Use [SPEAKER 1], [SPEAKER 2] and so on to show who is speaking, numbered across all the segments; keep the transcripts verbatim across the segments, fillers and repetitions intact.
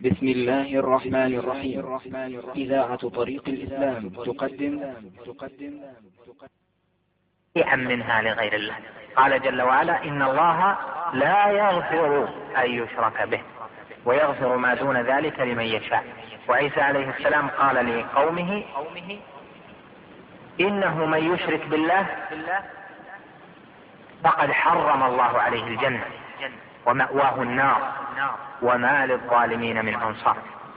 [SPEAKER 1] بسم الله الرحمن الرحيم. إذاعة طريق الإسلام تقدم تقدم
[SPEAKER 2] شيئا منها لغير الله. قال جل وعلا: إن الله لا يغفر أن يشرك به ويغفر ما دون ذلك لمن يشاء. وعيسى عليه السلام قال لقومه: إنه من يشرك بالله فقد حرم الله عليه الجنة ومأواه النار وما للظالمين من أنصار.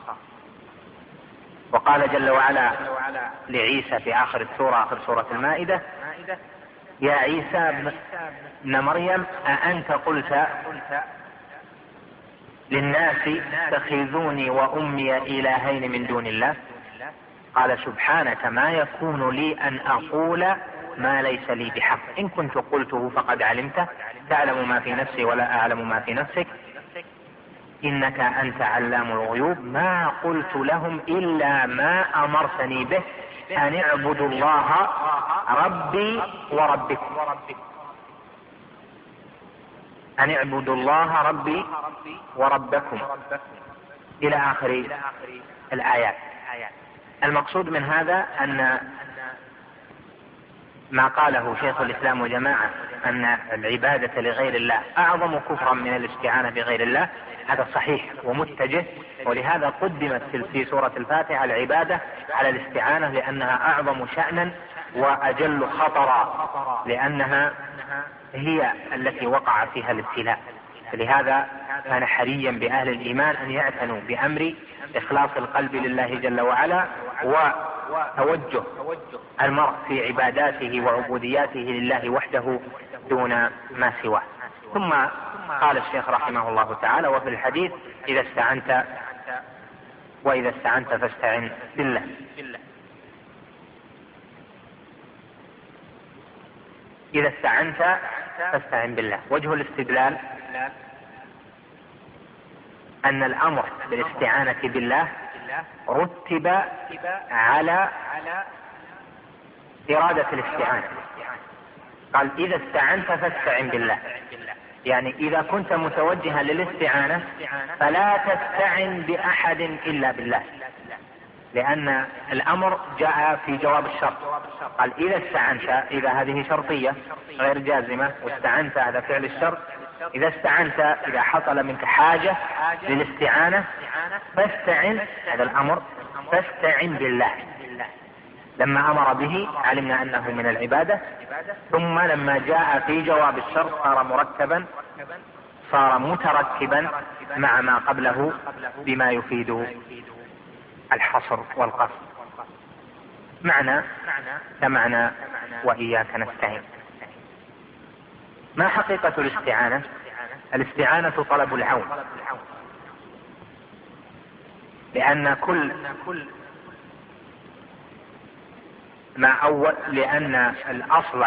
[SPEAKER 2] وقال جل وعلا لعيسى في آخر السورة آخر سورة المائدة: يا عيسى ابن مريم أأنت قلت للناس اتخذوني وأمي إلهين من دون الله؟ قال: سبحانك ما يكون لي أن أقول ما ليس لي بحق، إن كنت قلته فقد علمته، تعلم ما في نفسي ولا أعلم ما في نفسك، إنك أنت علام الغيوب. ما قلت لهم إلا ما أمرتني به أن اعبدوا الله ربي وربكم أن اعبدوا الله ربي وربكم إلى آخر الآيات. المقصود من هذا أن ما قاله شيخ الإسلام وجماعة أن العبادة لغير الله أعظم كفرا من الاستعانة بغير الله، هذا صحيح ومتجه، ولهذا قدمت في سورة الفاتحة العبادة على الاستعانة لأنها أعظم شأنا وأجل خطرا، لأنها هي التي وقع فيها الابتلاء. فلهذا كان حريا بأهل الإيمان أن يعتنوا بأمر إخلاص القلب لله جل وعلا وتوجه المرء في عباداته وعبودياته لله وحده دون ما سواه. ثم قال الشيخ رحمه الله تعالى: وفي الحديث إذا استعنت وإذا استعنت فاستعن بالله. إذا استعنت فاستعن بالله. وجه الاستدلال أن الأمر بالاستعانة بالله رتب على إرادة الاستعانة. قال: إذا استعنت فاستعن بالله، يعني إذا كنت متوجها للاستعانة فلا تستعن بأحد إلا بالله، لأن الأمر جاء في جواب الشرط. قال: إذا استعنت، إذا هذه شرطية غير جازمة، واستعنت هذا فعل الشرط. إذا استعنت إذا حصل منك حاجة للاستعانة فاستعن، هذا الأمر، فاستعن بالله. لما أمر به علمنا أنه من العبادة، ثم لما جاء في جواب الشرط صار مركبا صار متركبا مع ما قبله بما يفيد الحصر والقصر. معنى كمعنى وإياك نستعين. ما حقيقة الاستعانة؟ الاستعانة طلب العون، لأن كل ما أول لأن الأصل،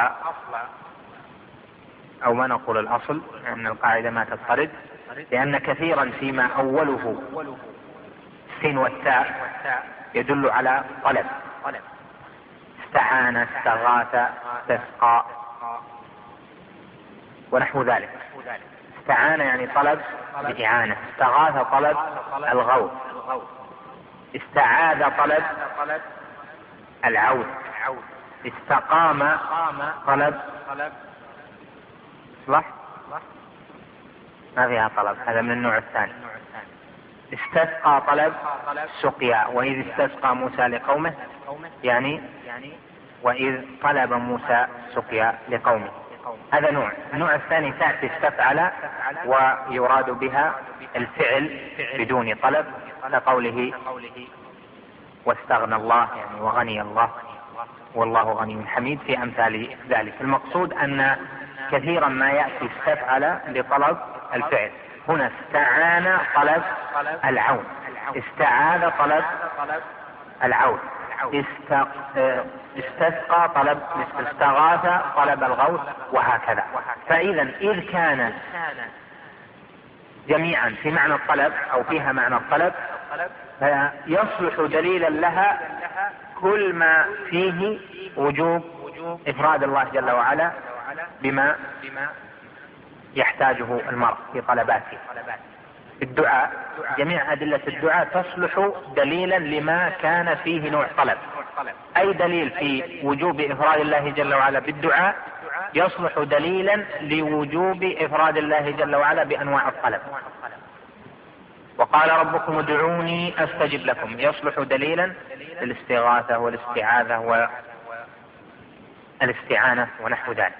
[SPEAKER 2] أو ما نقول الأصل لأن القاعدة ما تضطرد، لأن كثيرا فيما أوله السين والتاء يدل على طلب. استعان، استغاث، استسقى ونحو ذلك. استعان يعني طلب بإعانة، استغاث طلب الغوث، استعاذ طلب العود، استقام طلب صلح ما فيها طلب، هذا من النوع الثاني. استسقى طلب سقيا، وإذ استسقى موسى لقومه، يعني وإذ طلب موسى سقيا لقومه، هذا نوع. النوع الثاني تأتي استفعل ويراد بها الفعل بدون طلب، كقوله واستغنى الله، يعني وغني الله والله غني حميد، في أمثال ذلك. المقصود أن كثيرا ما يأتي استفعل لطلب الفعل. هنا استعان طلب العون، استعاذ طلب العون، استسقى طلب، استغاث طلب الغوث، وهكذا. فإذا إذ كان جميعا في معنى الطلب أو فيها معنى الطلب، فيصلح دليلا لها كل ما فيه وجوب إفراد الله جل وعلا بما يحتاجه المرء في طلباته. الدعاء، جميع أدلة الدعاء تصلح دليلا لما كان فيه نوع طلب. أي دليل في وجوب إفراد الله جل وعلا بالدعاء يصلح دليلا لوجوب إفراد الله جل وعلا بأنواع الطلب. وقال ربكم ادعوني أستجب لكم يصلح دليلا للاستغاثة والاستعاذة والاستعانة ونحو ذلك.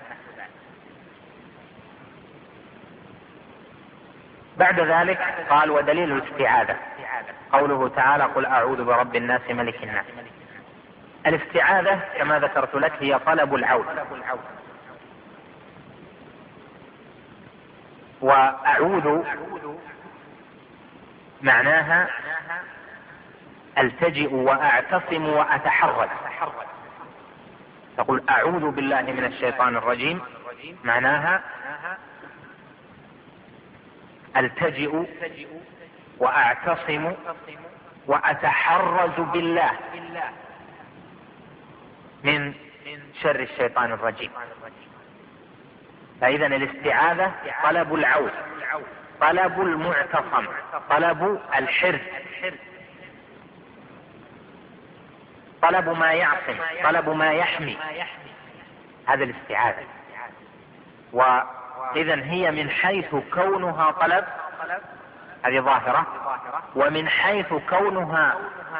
[SPEAKER 2] بعد ذلك قال ودليل الاستعاذة قوله تعالى قل أعوذ برب الناس ملك الناس. الاستعاذة كما ذكرت لك هي طلب العون، وأعوذ معناها التجئ وأعتصم وأتحرز. تقول أعوذ بالله من الشيطان الرجيم معناها التجئ وأعتصم وأتحرز بالله من شر الشيطان الرجيم. فإذا الاستعاذة طلب العون، طلب المعتصم، طلب الحرز، طلب ما يعصم، طلب ما يحمي، هذا الاستعاذة. وإذا هي من حيث كونها طلب هذه ظاهرة، ومن حيث كونها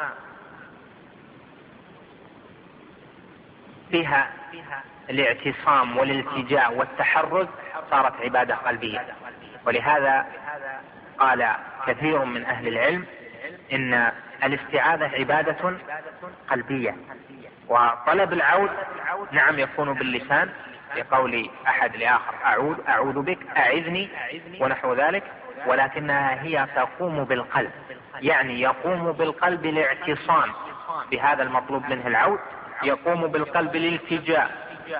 [SPEAKER 2] فيها الاعتصام والالتجاء والتحرز صارت عبادة قلبية. ولهذا قال كثير من أهل العلم إن الاستعاذة عبادة قلبية. وطلب العون نعم يكون باللسان لقول أحد لآخر أعوذ أعوذ بك أعذني ونحو ذلك، ولكنها هي تقوم بالقلب، يعني يقوم بالقلب الاعتصام بهذا المطلوب منه العون، يقوم بالقلب الالتجاء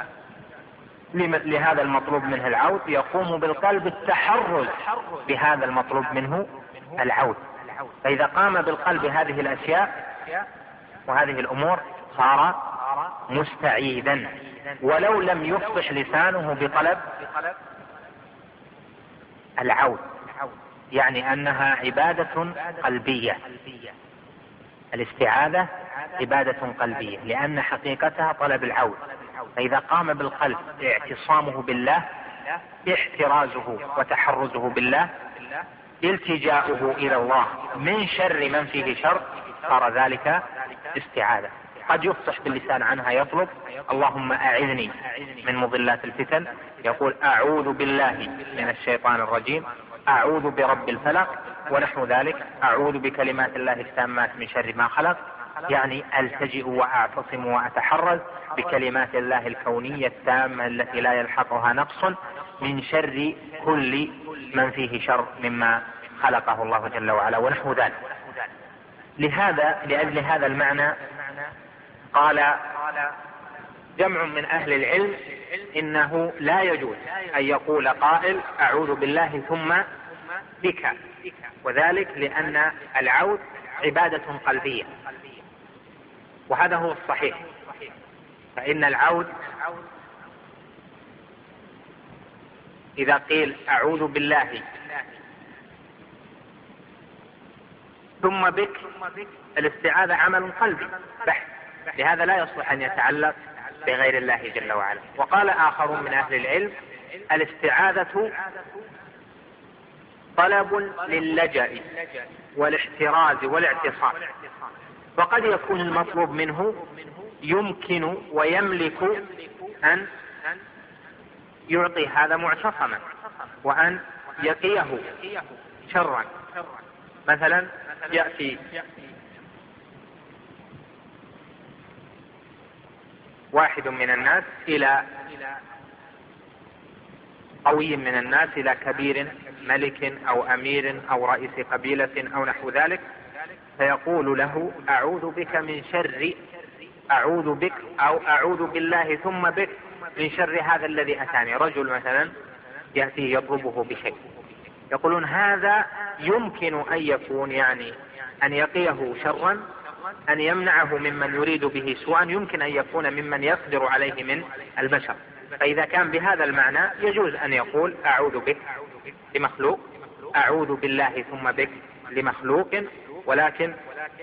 [SPEAKER 2] لهذا المطلوب منه العون، يقوم بالقلب التحرز بهذا المطلوب منه العون. فإذا قام بالقلب هذه الأشياء وهذه الأمور صار مستعيذا، ولو لم يفصح لسانه بطلب العون، يعني أنها عبادة قلبية. الاستعاذة عبادة قلبية لأن حقيقتها طلب العون. فإذا قام بالقلب اعتصامه بالله، احترازه وتحرزه بالله، التجاؤه إلى الله من شر من فيه شر، صار ذلك استعاذة. قد يفصح باللسان عنها يطلب اللهم أعذني من مضلات الفتن، يقول أعوذ بالله من الشيطان الرجيم، أعوذ برب الفلق ونحو ذلك، أعوذ بكلمات الله التامات من شر ما خلق، يعني ألتجئ وأعتصم وأتحرز بكلمات الله الكونية التامة التي لا يلحقها نقص من شر كل من فيه شر مما خلقه الله جل وعلا ونحو ذلك. لهذا لأجل هذا المعنى قال جمع من أهل العلم إنه لا يجوز أن يقول قائل أعوذ بالله ثم بك، وذلك لأن العوذ عبادة قلبية، وهذا هو الصحيح. فإن العوذ إذا قيل أعوذ بالله ثم بك، الاستعاذة عمل قلبي بحت، لهذا لا يصلح أن يتعلق بغير الله جل وعلا. وقال آخرون من أهل العلم الاستعاذة طلب للجأ والاحتراز والاعتصام، وقد يكون المطلوب منه يمكن ويملك أن يعطي هذا معتصما وأن يقيه شرا. مثلا يأتي واحد من الناس إلى قوي من الناس، إلى كبير ملك أو أمير أو رئيس قبيلة أو نحو ذلك، فيقول له أعوذ بك من شر، أعوذ بك أو أعوذ بالله ثم بك من شر هذا الذي أتاني. رجل مثلا يأتي يطلبه بشيء، يقولون هذا يمكن أن يكون يعني أن يقيه شرا، أن يمنعه ممن يريد به سوءا، يمكن أن يكون ممن يقدر عليه من البشر. فإذا كان بهذا المعنى يجوز أن يقول أعوذ بك لمخلوق، أعوذ بالله ثم بك لمخلوق، ولكن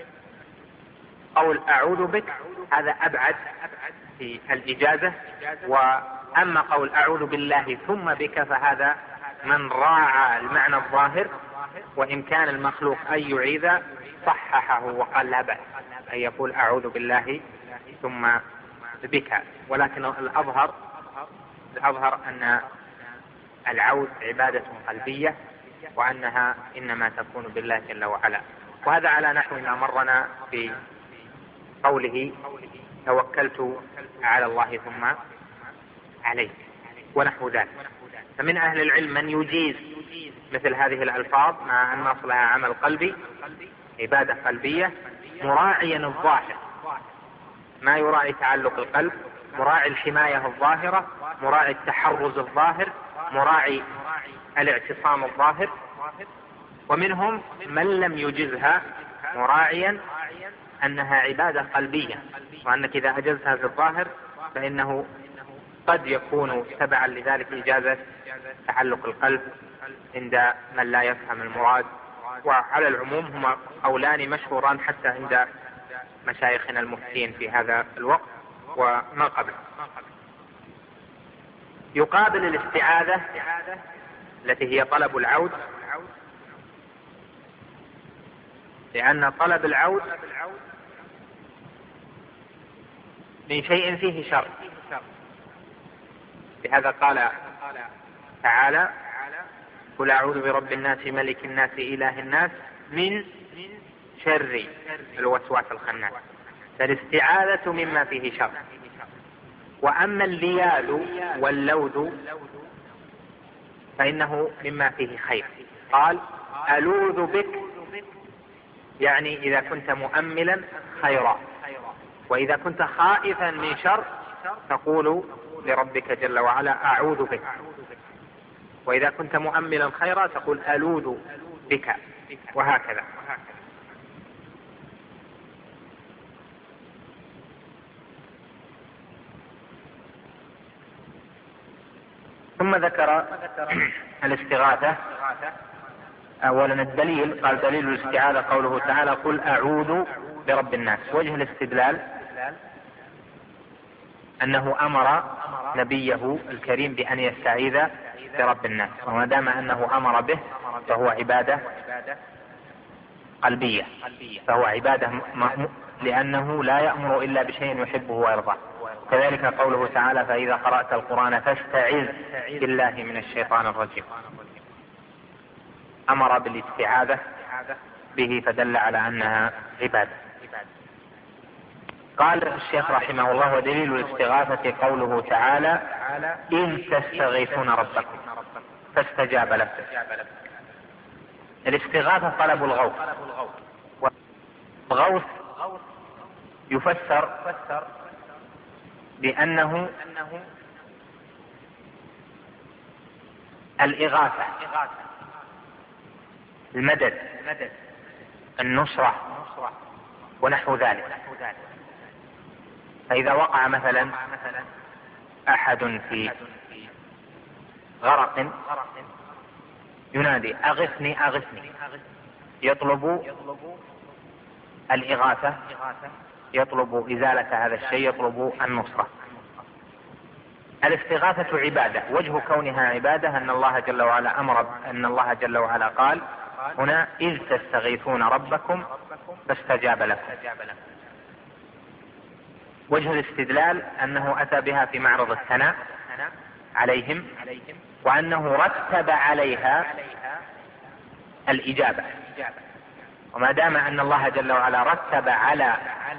[SPEAKER 2] قول أعوذ بك هذا أبعد في الإجازة، وأما قول أعوذ بالله ثم بك فهذا من راعى المعنى الظاهر، وإن كان المخلوق أن يعيذ صححه وقال لا بأس أن يقول أعوذ بالله ثم بك، ولكن الأظهر الأظهر أن العوذ عبادة قلبية، وأنها إنما تكون بالله جل وعلا. وهذا على نحو ما مرنا في قوله توكلت على الله ثم عليه ونحو ذلك. فمن أهل العلم من يجيز مثل هذه الألفاظ مع أن أصلها عمل قلبي، عبادة قلبية، مراعيا الظاهر، ما يراعي تعلق القلب، مراعي الحماية الظاهرة، مراعي التحرز الظاهر، مراعي الاعتصام الظاهر. ومنهم من لم يجزها مراعيا أنها عبادة قلبية، وأنك إذا أجزتها في الظاهر فإنه قد يكون تبعا لذلك إجازة تعلق القلب عند من لا يفهم المراد. وعلى العموم هما قولان مشهوران حتى عند مشايخنا المفتين في هذا الوقت وما قبل. يقابل الاستعاذة التي هي طلب العود، لأن طلب العود من شيء فيه شر، لهذا قال تعالى قل أعوذ برب الناس ملك الناس إله الناس من شر الوسواس الخناس، فالاستعاذة مما فيه شر. وأما الليال واللوذ فإنه مما فيه خير. قال ألوذ بك، يعني إذا كنت مؤملا خيرا، وإذا كنت خائفا من شر تقول لربك جل وعلا أعوذ بك، وإذا كنت مؤملا خيرا تقول ألوذ بك، وهكذا. ثم ذكر الاستغاثة. أولا الدليل، قال دليل الاستعاذة قوله تعالى قل أعوذ برب الناس. وجه الاستدلال أنه أمر نبيه الكريم بأن يستعيذ برب الناس، وما دام أنه أمر به فهو عبادة قلبية، فهو عبادة م... لأنه لا يأمر إلا بشيء يحبه ويرضاه. كذلك قوله تعالى فإذا قرأت القرآن فاستعذ بالله من الشيطان الرجيم، أمر بالاستعاذة به فدل على أنها عبادة. قال الشيخ رحمه الله ودليل الاستغاثة قوله تعالى إذ تستغيثون ربكم فاستجاب لكم. الاستغاثة طلب الغوث، والغوث يفسر بأنه الإغاثة، المدد، النصرة ونحو ذلك. فإذا وقع مثلا أحد في غرق ينادي أغثني أغثني، يطلب الإغاثة، يطلب إزالة هذا الشيء، يطلب النصرة. الاستغاثة عبادة. وجه كونها عبادة أن الله جل وعلا أمر، أن الله جل وعلا قال هنا إذ تستغيثون ربكم فاستجاب لكم. وجه الاستدلال أنه أتى بها في معرض الثناء عليهم، وأنه رتب عليها الإجابة. وما دام أن الله جل وعلا رتب على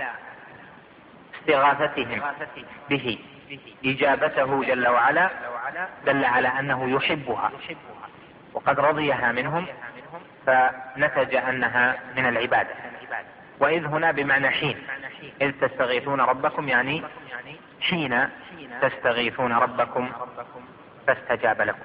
[SPEAKER 2] استغاثتهم به إجابته جل وعلا دل على أنه يحبها وقد رضيها منهم، فنتج أنها من العبادة. وإذ هنا بمعنى حين، إذ تستغيثون ربكم يعني حين تستغيثون ربكم فاستجاب لكم.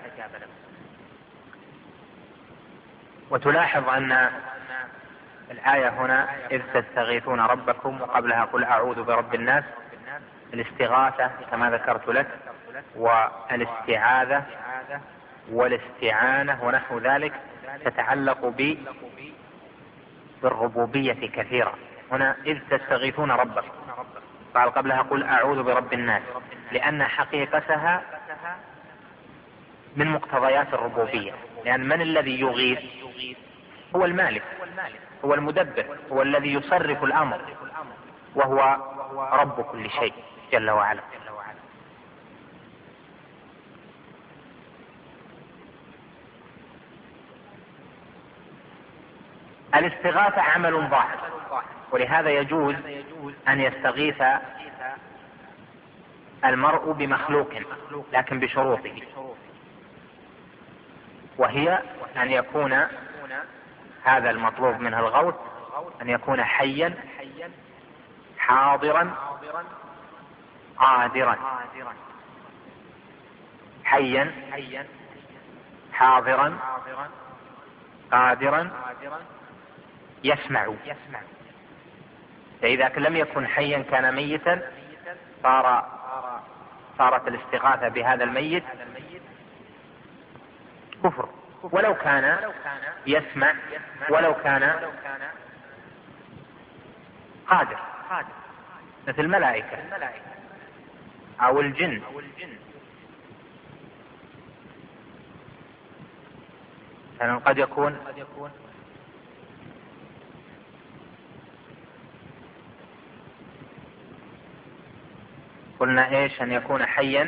[SPEAKER 2] وتلاحظ أن الآية هنا إذ تستغيثون ربكم وقبلها قل أعوذ برب الناس. الاستغاثة كما ذكرت لك، والاستعاذة والاستعانة ونحو ذلك تتعلق ب بالربوبية كثيرة. هنا إذ تستغيثون ربكم قال قبلها قل أعوذ برب الناس، لأن حقيقتها من مقتضيات الربوبية، لأن من الذي يغيث؟ هو المالك، هو المدبر، هو الذي يصرف الأمر، وهو رب كل شيء جل وعلا. الاستغاثة عمل ظاهر، ولهذا يجوز أن يستغيث المرء بمخلوق لكن بشروطه، وهي أن يكون هذا المطلوب منه الغوث أن يكون حيا حاضرا قادرا، حيا حاضرا قادرا يسمع. فإذا لم يكن حيا كان ميتا صار صارت الاستغاثة بهذا الميت كفر، ولو كان يسمع ولو كان قادر، مثل الملائكة أو الجن. يعني قد يكون قلنا ايش؟ ان يكون حيا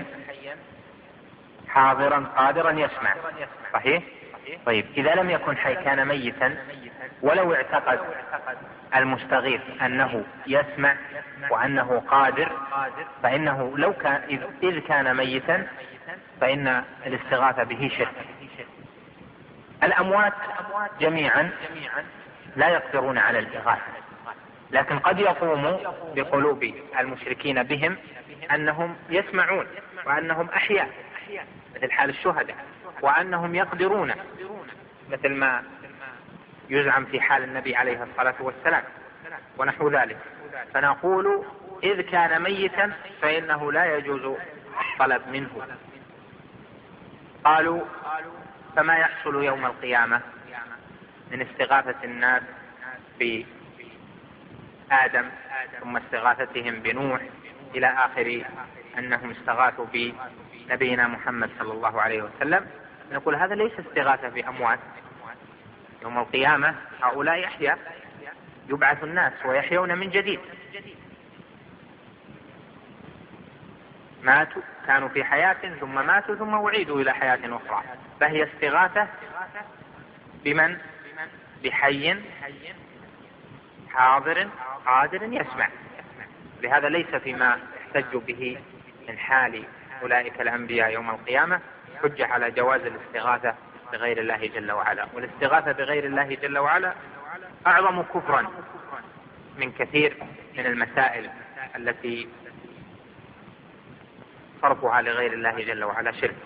[SPEAKER 2] حاضرا قادرا يسمع، صحيح؟ طيب اذا لم يكن حي كان ميتا، ولو اعتقد المستغيث انه يسمع وانه قادر، فانه لو كان اذ كان ميتا فان الاستغاثة به شرك. الاموات جميعا لا يقدرون على الاغاثة، لكن قد يقوم بقلوب المشركين بهم أنهم يسمعون وأنهم أحياء مثل حال الشهداء، وأنهم يقدرون مثل ما يزعم في حال النبي عليه الصلاة والسلام ونحو ذلك. فنقول إذ كان ميتا فإنه لا يجوز الطلب منه. قالوا فما يحصل يوم القيامة من استغاثة الناس بآدم ثم استغاثتهم بنوح إلى آخر أنهم استغاثوا بنبينا محمد صلى الله عليه وسلم؟ نقول هذا ليس استغاثة بأموات. يوم القيامة هؤلاء يحيى، يبعث الناس ويحيون من جديد، ماتوا كانوا في حياة ثم ماتوا ثم أعيدوا إلى حياة أخرى. فهي استغاثة بمن؟ بحي حاضر قادر يسمع. لهذا ليس فيما احتجوا به من حال أولئك الأنبياء يوم القيامة حجة على جواز الاستغاثة بغير الله جل وعلا. والاستغاثة بغير الله جل وعلا أعظم كفرا من كثير من المسائل التي صرفها لغير الله جل وعلا شرك.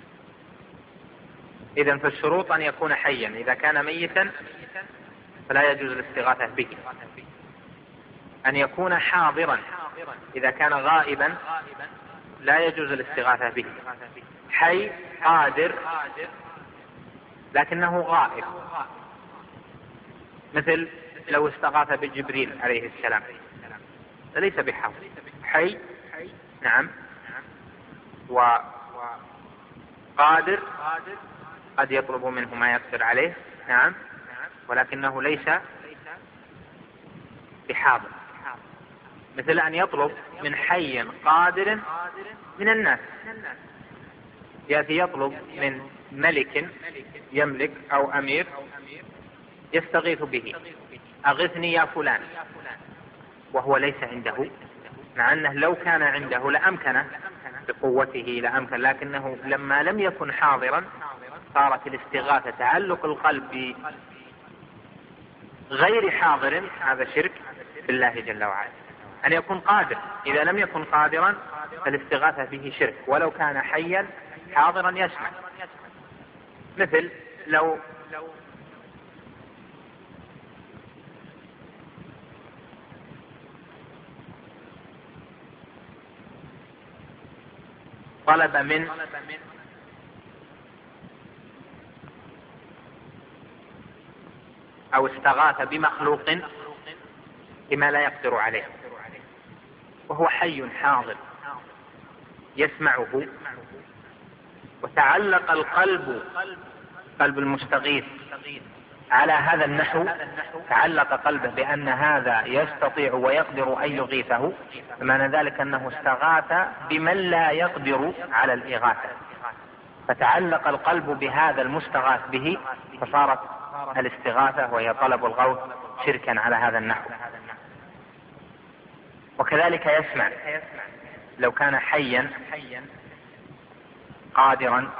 [SPEAKER 2] إذن فالشروط أن يكون حيا، إذا كان ميتا فلا يجوز الاستغاثة به. أن يكون حاضرا، إذا كان غائبا لا يجوز الاستغاثة به. حي قادر لكنه غائب، مثل لو استغاث بجبريل عليه السلام ليس بحاضر. حي نعم، وقادر قد يطلب منه ما يقدر عليه نعم، ولكنه ليس بحاضر. مثل أن يطلب من حي قادر من الناس، يأتي يطلب من ملك يملك أو أمير يستغيث به، أغثني يا فلان، وهو ليس عنده، مع أنه لو كان عنده لأمكنه بقوته لأمكن، لكنه لما لم يكن حاضرا صارت الاستغاثة تعلق القلب غير حاضر، هذا شرك بالله جل وعلا. أن يكون قادر، إذا لم يكن قادرا فالاستغاثة به شرك ولو كان حيا حاضرا يسمع. مثل لو طلب من أو استغاث بمخلوق بما لا يقدر عليه وهو حي حاضر يسمعه، وتعلق القلب قلب المستغيث على هذا النحو، تعلق قلبه بأن هذا يستطيع ويقدر أن يغيثه، فمعنى ذلك أنه استغاث بمن لا يقدر على الإغاثة، فتعلق القلب بهذا المستغاث به، فصارت الاستغاثة وهي طلب الغوث شركا على هذا النحو. وكذلك يسمع، لو كان حيا قادرا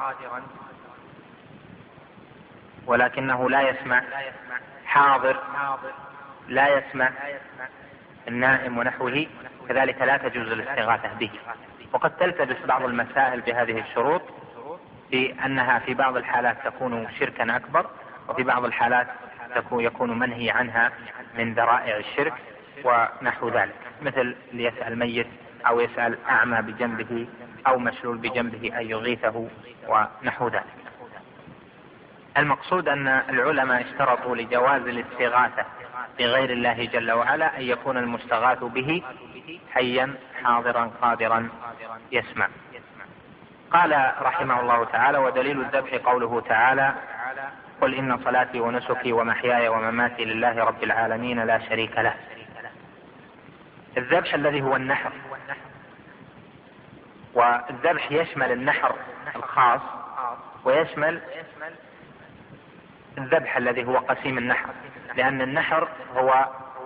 [SPEAKER 2] ولكنه لا يسمع، حاضر لا يسمع، النائم ونحوه، كذلك لا تجوز الاستغاثة به. وقد تلتبس بعض المسائل بهذه الشروط، بأنها في بعض الحالات تكون شركا أكبر، وفي بعض الحالات يكون منهي عنها من ذرائع الشرك ونحو ذلك، مثل ليسأل ميت أو يسأل أعمى بجنبه أو مشلول بجنبه أن يغيثه ونحو ذلك. المقصود أن العلماء اشترطوا لجواز الاستغاثة بغير الله جل وعلا أن يكون المستغاث به حيا حاضرا قادرا يسمع. قال رحمه الله تعالى: ودليل الذبح قوله تعالى: قل إن صلاتي ونسكي ومحياي ومماتي لله رب العالمين لا شريك له. الذبح الذي هو النحر، والذبح يشمل النحر الخاص ويشمل الذبح الذي هو قسيم النحر، لأن النحر هو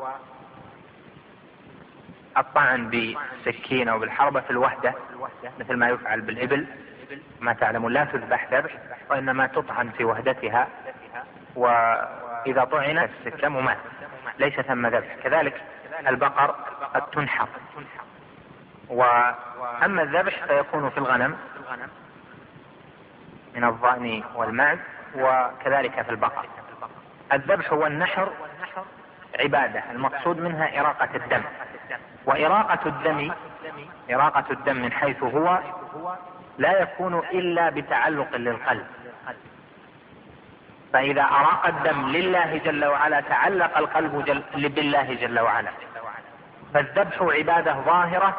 [SPEAKER 2] الطعن بالسكين أو بالحربة في الوحدة، مثل ما يفعل بالإبل. ما تعلمون لا تذبح ذبح، وإنما تطعن في وحدتها، وإذا طعنت السكة ممات، ليس ثم ذبح. كذلك البقر قد تنحر. وأما الذبح فيكون في الغنم من الضأن والمعز، وكذلك في البقر. الذبح والنحر عبادة، المقصود منها إراقة الدم، وإراقة الدم إراقة الدم من حيث هو لا يكون إلا بتعلق للقلب، فإذا أراق الدم لله جل وعلا تعلق القلب جل بالله جل وعلا. فالذبح عبادة ظاهرة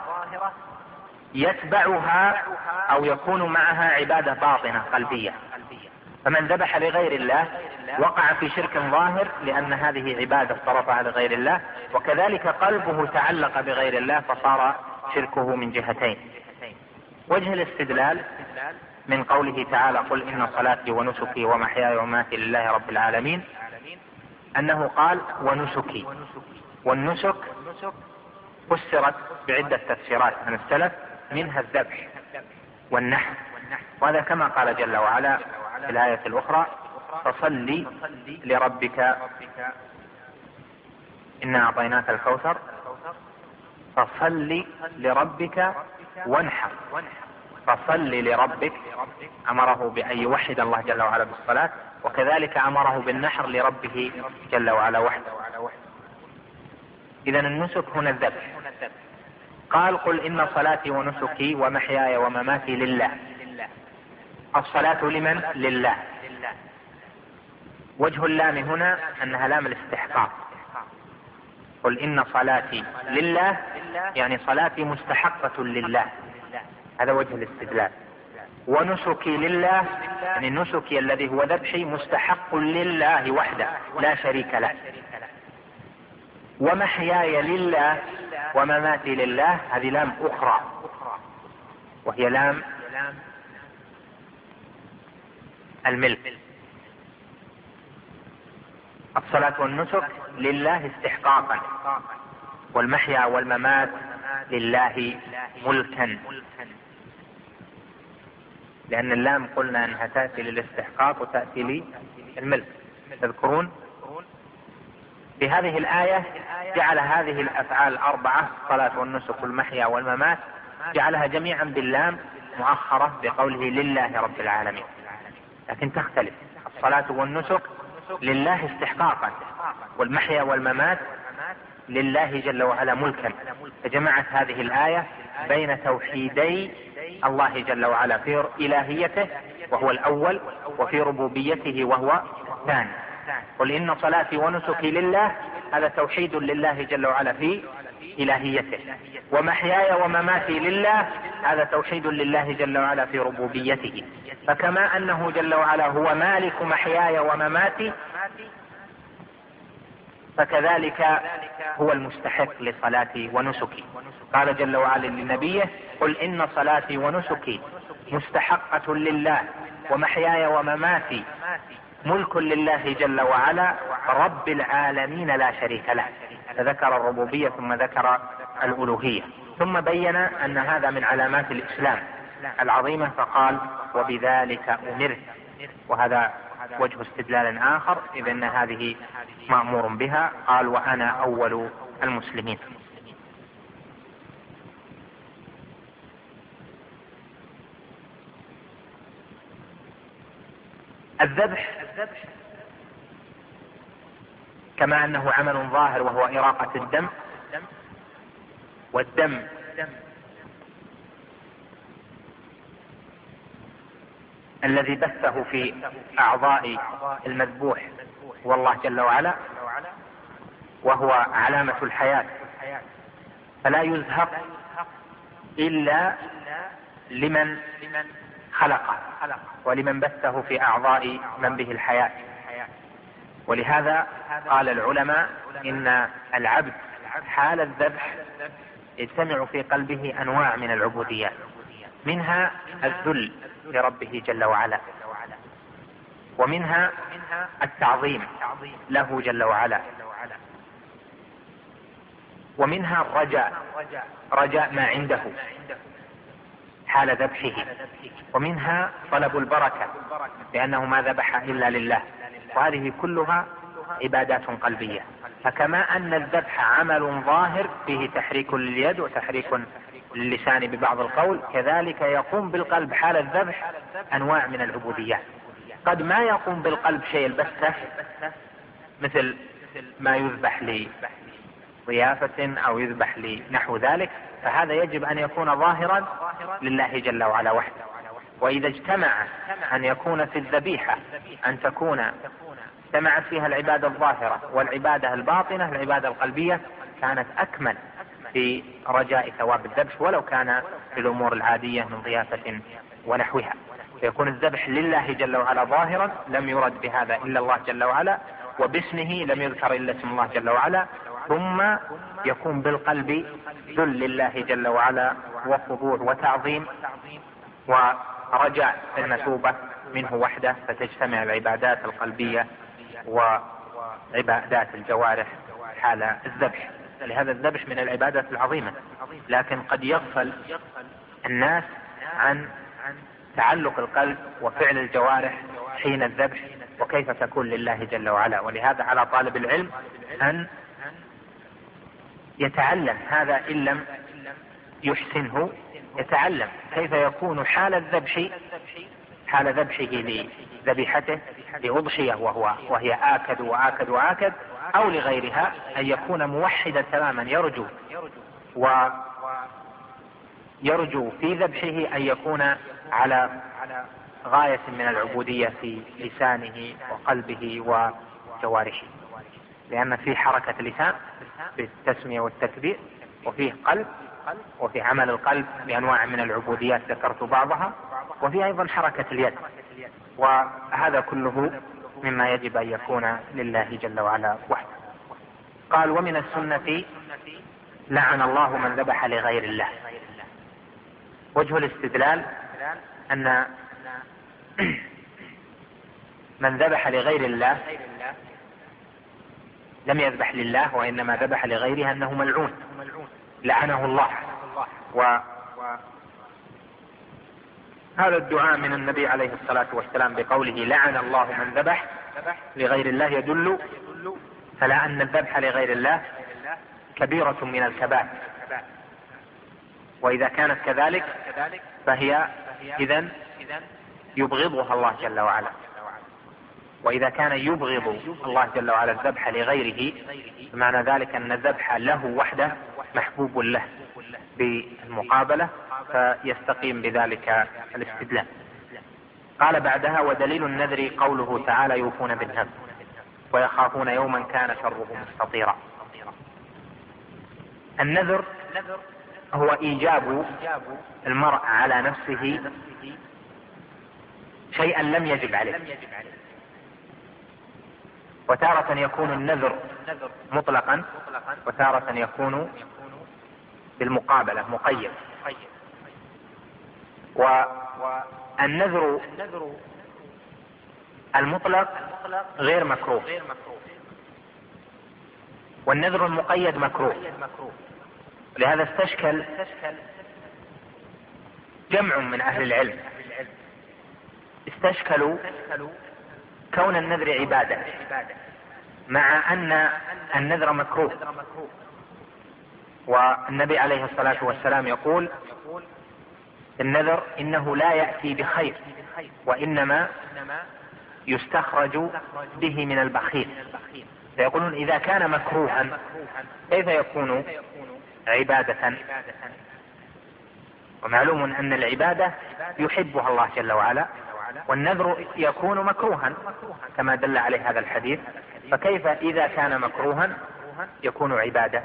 [SPEAKER 2] يتبعها أو يكون معها عبادة باطنة قلبية، فمن ذبح لغير الله وقع في شرك ظاهر، لأن هذه عبادة صرفها لغير الله، وكذلك قلبه تعلق بغير الله فصار شركه من جهتين. وجه الاستدلال من قوله تعالى: قل إن صلاتي ونسكي ومحياي ومماتي لله رب العالمين، أنه قال ونسكي، والنسك فسرت بعدة تفسيرات عن السلف، منها الذبح والنحر، وهذا كما قال جل وعلا في الآية الأخرى: فصل لربك إنا أعطيناك الكوثر فصل لربك وانحر. فصل لربك أمره بأن يوحد الله جل وعلا بالصلاة، وكذلك أمره بالنحر لربه جل وعلا وحده. إذن النسك هنا الذبح. قال: قل إن صلاتي ونسكي ومحياي ومماتي لله. الصلاة لمن؟ لله. وجه اللام هنا أنها لام الاستحقاق. قل إن صلاتي لله يعني صلاتي مستحقة لله، هذا وجه الاستدلال. ونسكي لله يعني نسكي الذي هو ذبحي مستحق لله وحده لا شريك له. ومحياي لله ومماتي لله، هذه لام أخرى وهي لام الملك. الصلاة والنسك لله استحقاقا، والمحيا والممات لله ملكا، لأن اللام قلنا أنها تأتي للاستحقاق وتأتي للملك. تذكرون في هذه الآية جعل هذه الأفعال الأربعة، الصلاة والنسك والمحيا والممات، جعلها جميعا باللام مؤخرة بقوله لله رب العالمين. لكن تختلف، الصلاة والنسك لله استحقاقا، والمحيا والممات لله جل وعلا ملكا. فجمعت هذه الآية بين توحيدي الله جل وعلا في إلهيته وهو الأول، وفي ربوبيته وهو الثاني. قل إن صلاتي ونسكي لله، هذا توحيد لله جل وعلا في إلهيته. ومحياي ومماتي لله، هذا توحيد لله جل وعلا في ربوبيته. فكما أنه جل وعلا هو مالك محياي ومماتي، فكذلك هو المستحق لصلاتي ونسكي. قال جل وعلا لنبيه: قل إن صلاتي ونسكي مستحقة لله، ومحياي ومماتي ملك لله جل وعلا رب العالمين لا شريك له. فذكر الربوبية ثم ذكر الألوهية، ثم بين أن هذا من علامات الإسلام العظيمة، فقال: وبذلك أمرت. وهذا وجه استدلال آخر، إذ أن هذه مأمور بها. قال: وأنا أول المسلمين. الذبح كما أنه عمل ظاهر وهو إراقة الدم، والدم الذي بثه في أعضاء المذبوح هو الله جل وعلا، وهو علامة الحياة، فلا يزهق إلا لمن خلقه ولمن بثه في أعضاء من به الحياة. ولهذا قال العلماء إن العبد حال الذبح يجتمع في قلبه أنواع من العبوديات، منها الذل لربه جل وعلا، ومنها التعظيم له جل وعلا، ومنها الرجاء، رجاء ما عنده حال ذبحه، ومنها طلب البركة لأنه ما ذبح إلا لله. وهذه كلها عبادات قلبية. فكما أن الذبح عمل ظاهر فيه تحريك لليد وتحريك للسان ببعض القول، كذلك يقوم بالقلب حال الذبح أنواع من العبوديات. قد ما يقوم بالقلب شيء البتة، مثل ما يذبح لضيافة أو يذبح لنحو ذلك، فهذا يجب أن يكون ظاهرا لله جل وعلا وحده. وإذا اجتمع أن يكون في الذبيحة أن تكون اجتمعت فيها العبادة الظاهرة والعبادة الباطنة، العبادة القلبية، كانت أكمل في رجاء ثواب الذبح، ولو كان في الأمور العادية من ضيافة ونحوها. فيكون الذبح لله جل وعلا ظاهرا، لم يرد بهذا إلا الله جل وعلا، وباسمه لم يذكر إلا اسم الله جل وعلا، ثم يكون بالقلب ذل لله جل وعلا وخضوع وتعظيم ورجاء المثوبة منه وحده، فتجتمع العبادات القلبية وعبادات الجوارح حال الذبح. لهذا الذبح من العبادات العظيمة، لكن قد يغفل الناس عن تعلق القلب وفعل الجوارح حين الذبح، وكيف تكون لله جل وعلا. ولهذا على طالب العلم أن يتعلم هذا، إن لم يحسنه يتعلم كيف يكون حال الذبح حال ذبحه لذبيحته لأضحية وهو وهي آكد وآكد وآكد، أو لغيرها، أن يكون موحدا تماما، يرجو ويرجو في ذبحه أن يكون على غاية من العبودية في لسانه وقلبه وجوارحه، لأن في حركة لسان بالتسمية والتكبير، وفيه قلب، وفي عمل القلب بأنواع من العبوديات ذكرت بعضها، وفي أيضا حركة اليد، وهذا كله مما يجب أن يكون لله جل وعلا وحده. قال: ومن السنة لعن الله من ذبح لغير الله. وجه الاستدلال أن من ذبح لغير الله لم يذبح لله، وإنما ذبح لغيره، أنه ملعون لعنه الله. وهذا الدعاء من النبي عليه الصلاة والسلام بقوله لعن الله من ذبح لغير الله يدل على أن الذبح لغير الله كبيرة من الكبائر، وإذا كانت كذلك فهي إذن يبغضها الله جل وعلا. وإذا كان يبغض الله جل وعلا الذبح لغيره، بمعنى ذلك أن الذبح له وحده محبوب له بالمقابلة، فيستقيم بذلك الاستدلال. قال بعدها: ودليل النذر قوله تعالى: يوفون بالنذر. ويخافون يوما كان شره مستطيرا. النذر هو إيجاب المرء على نفسه شيئا لم يجب عليه، وتارة يكون النذر مطلقا وتارة يكون بالمقابلة مقيد. والنذر المطلق غير مكروه، والنذر المقيد مكروه. لهذا استشكل جمع من أهل العلم، استشكلوا كون النذر عبادة مع أن النذر مكروه. والنبي عليه الصلاة والسلام يقول النذر إنه لا يأتي بخير وإنما يستخرج به من البخيل. فيقولون إذا كان مكروها كيف يكون عبادة؟ ومعلوم أن العبادة يحبها الله جل وعلا، والنذر يكون مكروها كما دل عليه هذا الحديث، فكيف إذا كان مكروها يكون عبادة؟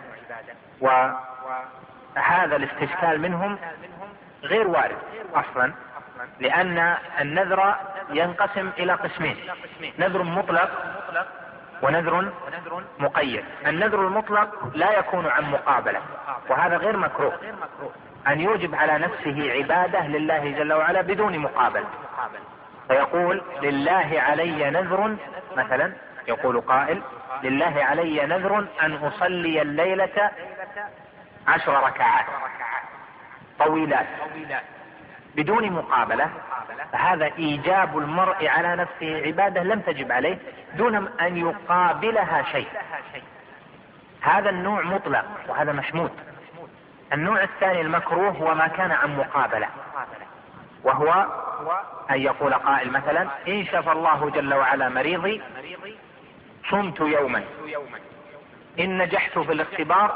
[SPEAKER 2] وهذا الاستشكال منهم غير وارد أصلا، لأن النذر ينقسم إلى قسمين: نذر مطلق ونذر مقيد. النذر المطلق لا يكون عن مقابلة، وهذا غير مكروه، أن يوجب على نفسه عبادة لله جل وعلا بدون مقابل. فيقول لله علي نذر، مثلا يقول قائل لله علي نذر أن أصلي الليلة عشر ركعات طويلات بدون مقابلة، فهذا إيجاب المرء على نفسه عبادة لم تجب عليه دون أن يقابلها شيء. هذا النوع مطلق وهذا محمود. النوع الثاني المكروه هو ما كان عن مقابلة، وهو أن يقول قائل مثلا إن شفى الله جل وعلا مريضي صمت يوما، إن نجحت في الاختبار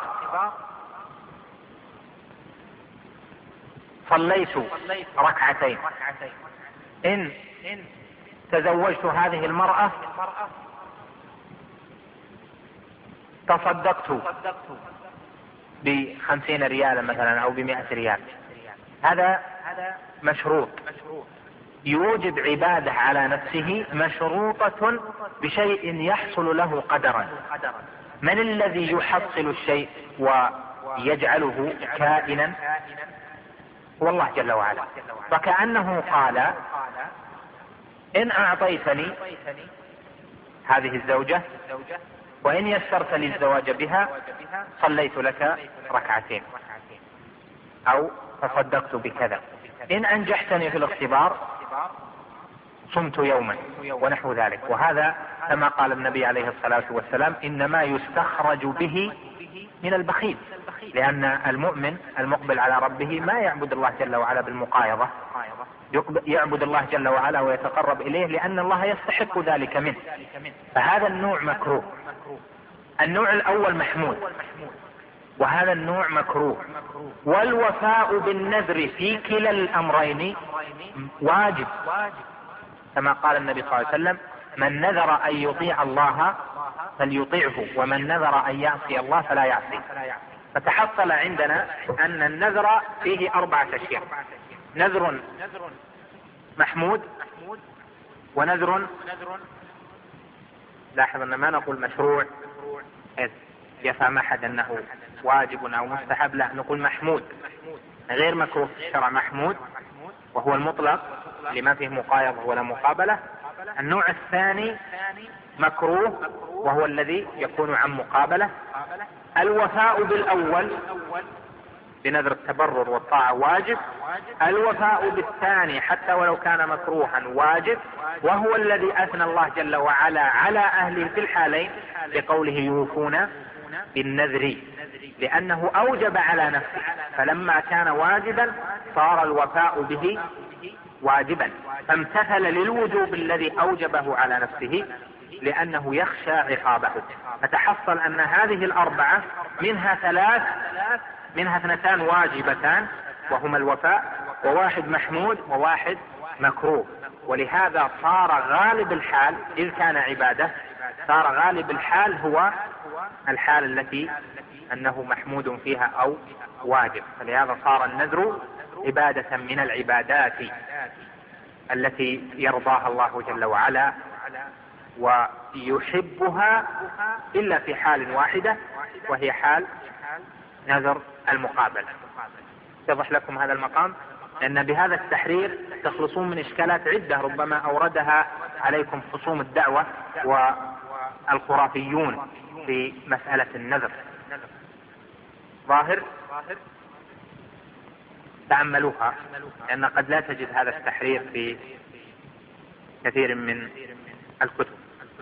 [SPEAKER 2] صليت ركعتين، إن تزوجت هذه المرأة تصدقت بخمسين ريالا مثلا أو بمئة ريال. هذا مشروط، يوجب عبادة على نفسه مشروطة بشيء يحصل له قدرا. من الذي يحصل الشيء ويجعله كائنا؟ هو الله جل وعلا. فكأنه قال إن أعطيتني هذه الزوجة وإن يسرت لي الزواج بها صليت لك ركعتين أو تصدقت بكذا، إن أنجحتني في الاختبار صمت يوما ونحو ذلك. وهذا كما قال النبي عليه الصلاة والسلام إنما يستخرج به من البخيل، لأن المؤمن المقبل على ربه ما يعبد الله جل وعلا بالمقايضة، يعبد الله جل وعلا ويتقرب إليه لأن الله يستحق ذلك منه. فهذا النوع مكروه. النوع الأول محمود وهذا النوع مكروه. والوفاء بالنذر في كلا الأمرين واجب، كما قال النبي صلى الله عليه وسلم من نذر أن يطيع الله فليطيعه ومن نذر أن يعصي الله فلا يعصي. فتحصل عندنا أن النذر فيه أربعة أشياء: نذر محمود، ونذر لاحظ أن ما نقول مشروع يفهم أحد أنه واجب أو مستحب، لا نقول محمود غير مكروه الشرع، محمود وهو المطلق لما فيه مقايضة ولا مقابلة. النوع الثاني مكروه وهو الذي يكون عن مقابلة. الوفاء بالأول بنذر التبرر والطاعة واجب، الوفاء بالثاني حتى ولو كان مكروها واجب، وهو الذي أثنى الله جل وعلا على أهله في الحالين بقوله يوفون بالنذر، لأنه أوجب على نفسه، فلما كان واجبا صار الوفاء به واجبا، فامتثل للوجوب الذي أوجبه على نفسه لأنه يخشى عقابه. فتحصل أن هذه الأربعة منها ثلاث منها اثنتان واجبتان وهما الوفاء، وواحد محمود وواحد مكروه. ولهذا صار غالب الحال إذ كان عبادة صار غالب الحال هو الحال التي أنه محمود فيها أو واجب، فلهذا صار النذر عبادة من العبادات التي يرضاها الله جل وعلا ويحبها إلا في حال واحدة، وهي حال نذر المقابلة. يتضح لكم هذا المقام؟ لأن بهذا التحرير تخلصون من إشكالات عدة ربما أوردها عليكم خصوم الدعوة والخرافيون في مسألة النذر. ظاهر؟ تأملوها، لأن قد لا تجد هذا التحرير في كثير من الكتب.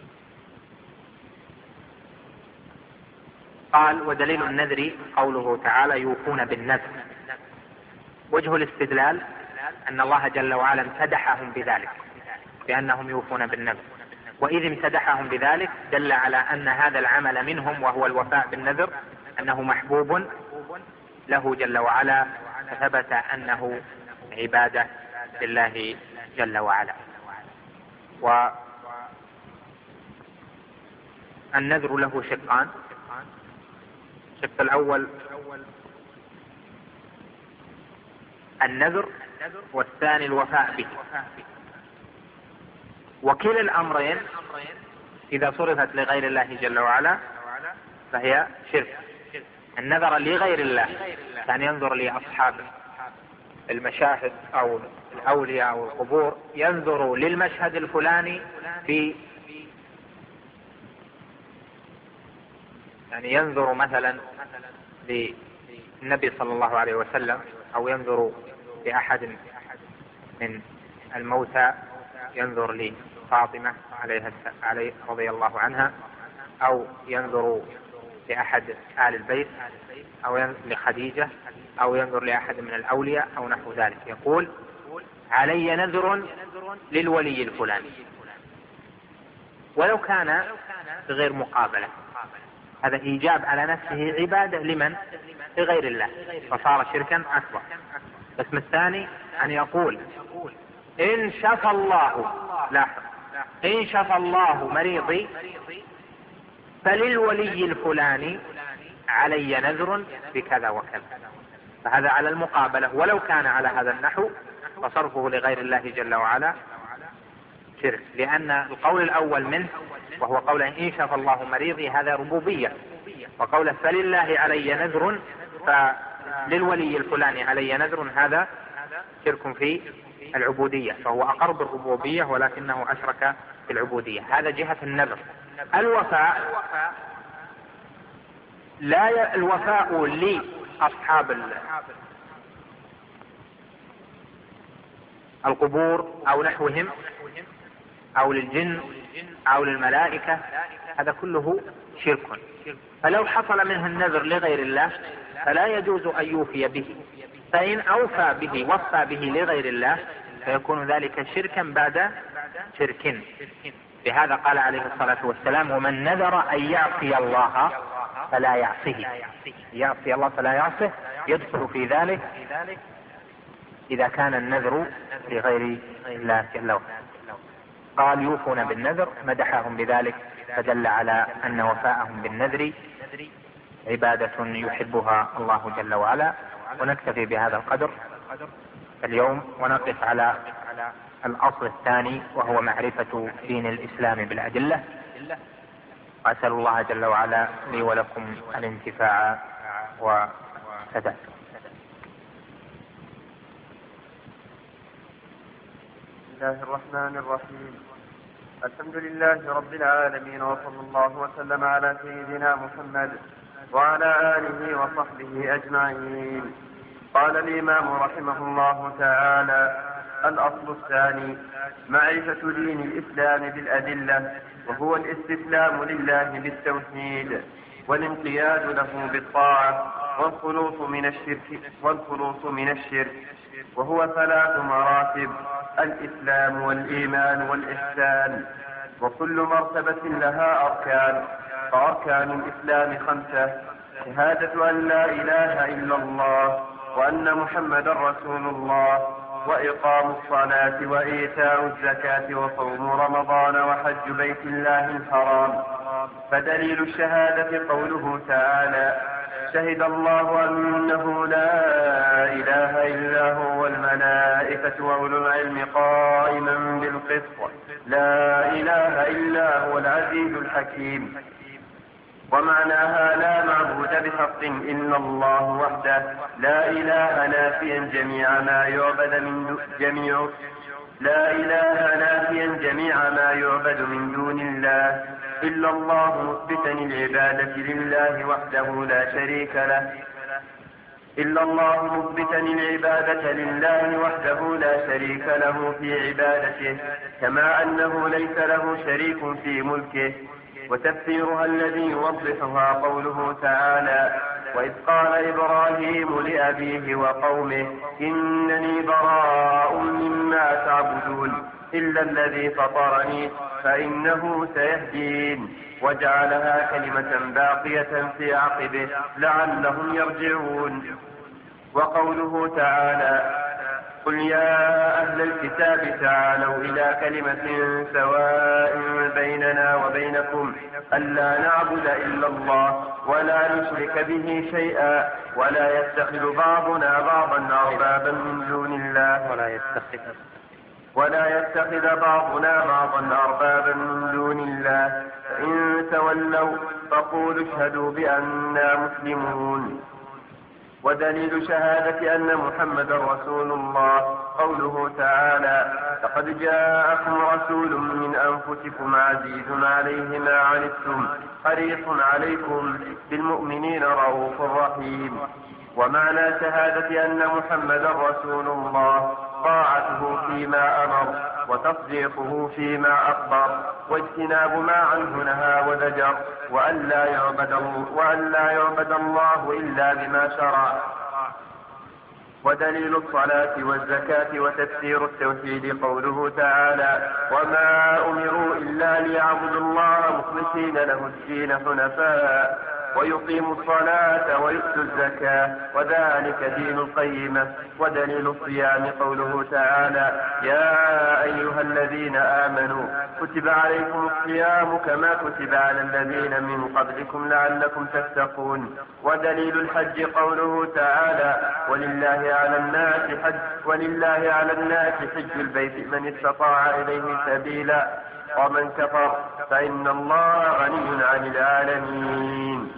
[SPEAKER 2] قال: ودليل النذر قوله تعالى: يوفون بالنذر. وجه الاستدلال أن الله جل وعلا امتدحهم بذلك، بأنهم يوفون بالنذر، وإذ امتدحهم بذلك دل على أن هذا العمل منهم وهو الوفاء بالنذر أنه محبوب له جل وعلا، فثبت أنه عبادة لله جل وعلا. والنذر له شقان: الشق الأول النذر، والثاني الوفاء به. وكلا الأمرين إذا صرفت لغير الله جل وعلا فهي شرك. النذر لغير الله كان ينظر لأصحاب المشاهد أو الأولياء أو القبور، ينظر للمشهد الفلاني في يعني ينظر مثلا للنبي صلى الله عليه وسلم، أو ينظر لأحد من الموتى، ينظر لفاطمة عليها عليه رضي الله عنها، أو ينظر لأحد آل البيت، أو لخديجة، أو ينظر لأحد من الأولياء أو نحو ذلك. يقول: علي نذر للولي الفلاني، ولو كان غير مقابلة. هذا إيجاب على نفسه عبادة لمن؟ لغير الله، فصار شركا أكبر. القسم الثاني أن يقول: إن شفى الله، لاحظ، إن شفى الله مريضي فللولي الفلاني علي نذر بكذا وكذا. فهذا على المقابلة، ولو كان على هذا النحو فصرفه لغير الله جل وعلا شرك، لأن القول الأول منه وهو قول إن شفى الله مريضي هذا ربوبية، وقول فلله علي نذر فللولي الفلاني علي نذر هذا شرك في العبودية، فهو أقر بالربوبية ولكنه أشرك في العبودية. هذا جهة النذر. الوفاء لا ي... الوفاء لأصحاب القبور أو نحوهم، أو للجن أو للملائكة، هذا كله شرك. فلو حصل منه النذر لغير الله فلا يجوز أن يوفي به، فإن أوفى به وفى به لغير الله فيكون ذلك شركا بعد شرك. بهذا قال عليه الصلاة والسلام: ومن نذر أن يعصي الله فلا يعصيه. يعصي الله فلا يعصيه يدخل في ذلك إذا كان النذر لغير الله جل وعلا. قال: يوفون بالنذر، مدحهم بذلك، فدل على أن وفاءهم بالنذر عبادة يحبها الله جل وعلا. ونكتفي بهذا القدر اليوم، ونقف على الأصل الثاني وهو معرفة دين الإسلام بالأدلة. وأسأل الله جل وعلا لي ولكم الانتفاع والسداد.
[SPEAKER 3] بسم الله الرحمن الرحيم. الحمد لله رب العالمين، وصلى الله وسلم على سيدنا محمد وعلى آله وصحبه أجمعين. قال الإمام رحمه الله تعالى: الأصل الثاني معرفة دين الإسلام بالأدلة، وهو الاستسلام لله بالتوحيد والانقياد له بالطاعة والخلوص من الشرك والخلوص من الشرك وهو ثلاث مراتب: الإسلام والإيمان والإحسان، وكل مرتبة لها أركان. فأركان الإسلام خمسة: شهادة أن لا إله إلا الله وأن محمدا رسول الله، وإقام الصلاة وإيتاء الزكاة وصوم رمضان وحج بيت الله الحرام. فدليل الشهادة قوله تعالى: شهد الله أنه لا إله إلا هو والملائكة وأولو العلم قائما بالقسط لا إله إلا هو العزيز الحكيم. ومعناها لا معبود بحق إلا الله وحده، لا إله نافيا جميع ما يعبد من جميع لا إله نافيا جميع ما يعبد من دون الله إلا الله، مثبتا العبادة لله وحده لا شريك له إلا الله مثبتا العبادة لله وحده لا شريك له في عبادته، كما أنه ليس له شريك في ملكه. وتفسيرها الذي يوضحها قوله تعالى: وإذ قال إبراهيم لأبيه وقومه إنني براء مما تعبدون إلا الذي فطرني فإنه سيهدين، وجعلها كلمة باقية في عقبه لعلهم يرجعون. وقوله تعالى: قل يا أهل الكتاب تعالوا إلى كلمة سواء بيننا وبينكم ألا نعبد إلا الله ولا نشرك به شيئا ولا يتخذ بعضنا بعضا أربابا من دون الله ولا يتخذ ولا يتخذ بعضنا بعضا أربابا من دون الله، فإن تولوا فقولوا اشهدوا بأننا مسلمون. ودليل شهادة أن محمد رسول الله قوله تعالى: لقد جاءكم رسول من أنفسكم عزيز عليه ما عنتم حريص عليكم بالمؤمنين رؤوف رحيم. ومعنى شهادة أن محمد رسول الله طاعته فيما أمر وتصديقه فيما أخبر واجتناب ما عنه نهى وزجر، وأن لا يعبد, وأن لا يعبد الله إلا بما شرع. ودليل الصلاة والزكاة وتفسير التوحيد قوله تعالى: وما أمروا إلا ليعبدوا الله مخلصين له الدين حنفاء ويقيموا الصلاة ويؤتوا الزكاة وذلك دين القيمة. ودليل الصيام قوله تعالى: يا أيها الذين آمنوا كتب عليكم الصيام كما كتب على الذين من قبلكم لعلكم تتقون. ودليل الحج قوله تعالى: ولله على الناس حج ولله على الناس حج البيت من استطاع إليه سبيلا ومن كفر فإن الله غني عن العالمين.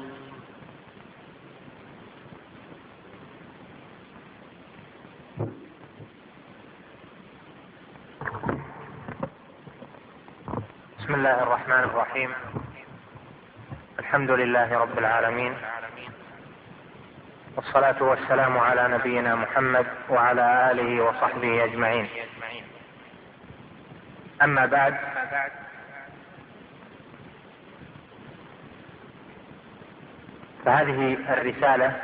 [SPEAKER 2] بسم الله الرحمن الرحيم. الحمد لله رب العالمين، والصلاة والسلام على نبينا محمد وعلى آله وصحبه أجمعين. أما بعد، فهذه الرسالة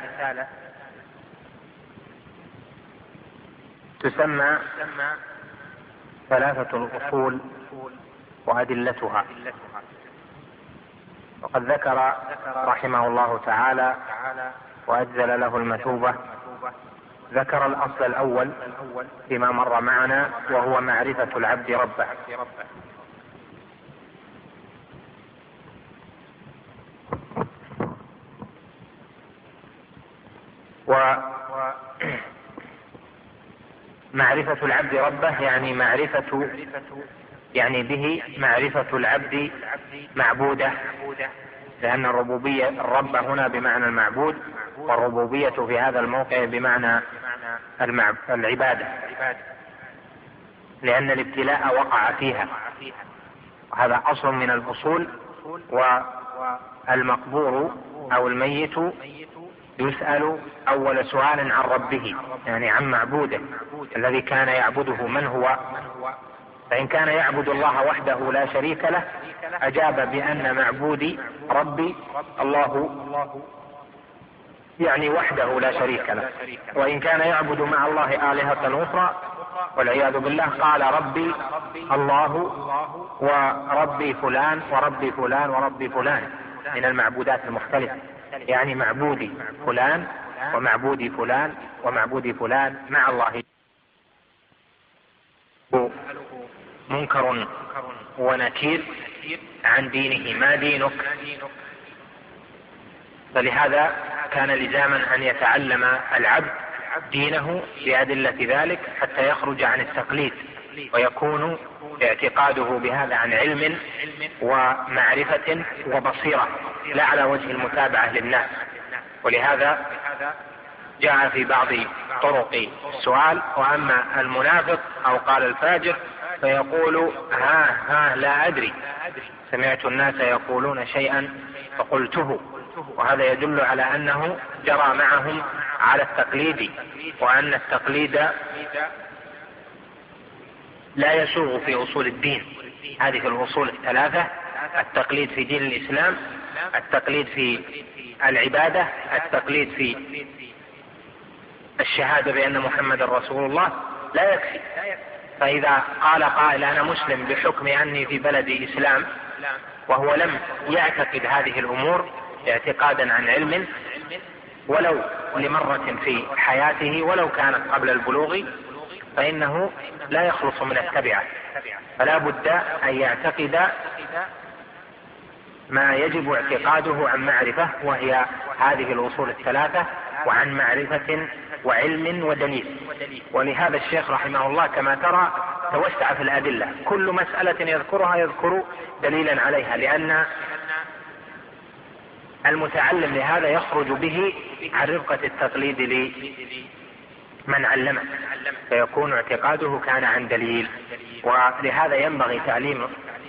[SPEAKER 2] تسمى ثلاثة الأصول وأدلتها. وقد ذكر رحمه الله تعالى وأجزل له المثوبة، ذكر الأصل الأول فيما مر معنا وهو معرفة العبد ربه. ومعرفة العبد ربه يعني معرفة يعني به معرفة العبد معبوده، لأن الربوبية الرب هنا بمعنى المعبود، والربوبية في هذا الموقع بمعنى العبادة، لأن الابتلاء وقع فيها، وهذا أصل من الأصول. والمقبور أو الميت يسأل أول سؤال عن ربه، يعني عن معبوده الذي كان يعبده من هو. فإن كان يعبد الله وحده لا شريك له أجاب بأن معبودي ربي الله، يعني وحده لا شريك له. وإن كان يعبد مع الله آلهة أخرى والعياذ بالله قال ربي الله وربي فلان وربي فلان وربي فلان من المعبودات المختلفة، يعني معبودي فلان ومعبودي فلان ومعبودي فلان مع الله. منكر ونكير عن دينه: ما دينك؟ فلهذا كان لزاما أن يتعلم العبد دينه بأدلة ذلك حتى يخرج عن التقليد، ويكون اعتقاده بهذا عن علم ومعرفة وبصيرة، لا على وجه المتابعة للناس. ولهذا جاء في بعض طرق السؤال: وأما المنافق أو قال الفاجر فيقول ها ها لا أدري، سمعت الناس يقولون شيئا فقلته. وهذا يدل على أنه جرى معهم على التقليد، وأن التقليد لا يسوغ في أصول الدين. هذه الأصول الثلاثة: التقليد في دين الإسلام، التقليد في العبادة، التقليد في الشهادة بأن محمد رسول الله، لا يكفي. فإذا قال قائل: أنا مسلم بحكم أني في بلد إسلام، وهو لم يعتقد هذه الأمور اعتقادا عن علم ولو لمرة في حياته ولو كانت قبل البلوغ، فإنه لا يخلص من التبعة، فلا بد أن يعتقد ما يجب اعتقاده عن معرفة، وهي هذه الأصول الثلاثة، وعن معرفة وعلم ودليل. ولهذا الشيخ رحمه الله كما ترى توسع في الأدلة، كل مسألة يذكرها يذكر دليلا عليها، لأن المتعلم لهذا يخرج به عن رفقة التقليد لمن علمه، فيكون اعتقاده كان عن دليل. ولهذا ينبغي تعليم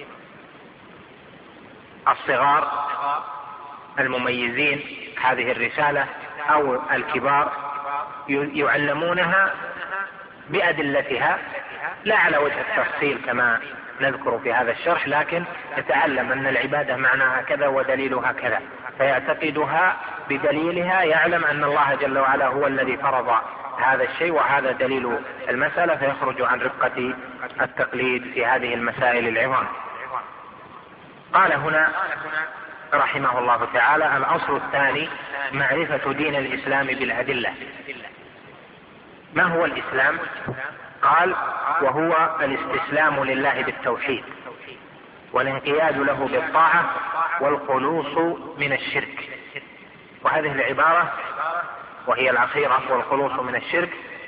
[SPEAKER 2] الصغار المميزين هذه الرسالة أو الكبار يعلمونها بأدلتها، لا على وجه التفصيل كما نذكر في هذا الشرح، لكن يتعلم أن العبادة معناها كذا ودليلها كذا، فيعتقدها بدليلها، يعلم أن الله جل وعلا هو الذي فرض هذا الشيء وهذا دليل المسألة، فيخرج عن رفقة التقليد في هذه المسائل العظام. قال هنا رحمه الله تعالى: الأصل الثاني معرفة دين الإسلام بالأدلة. ما هو الإسلام؟ قال: وهو الاستسلام لله بالتوحيد، والانقياد له بالطاعة، والخلوص من الشرك. وهذه العبارة وهي الأخيرة، والخلوص من الشرك،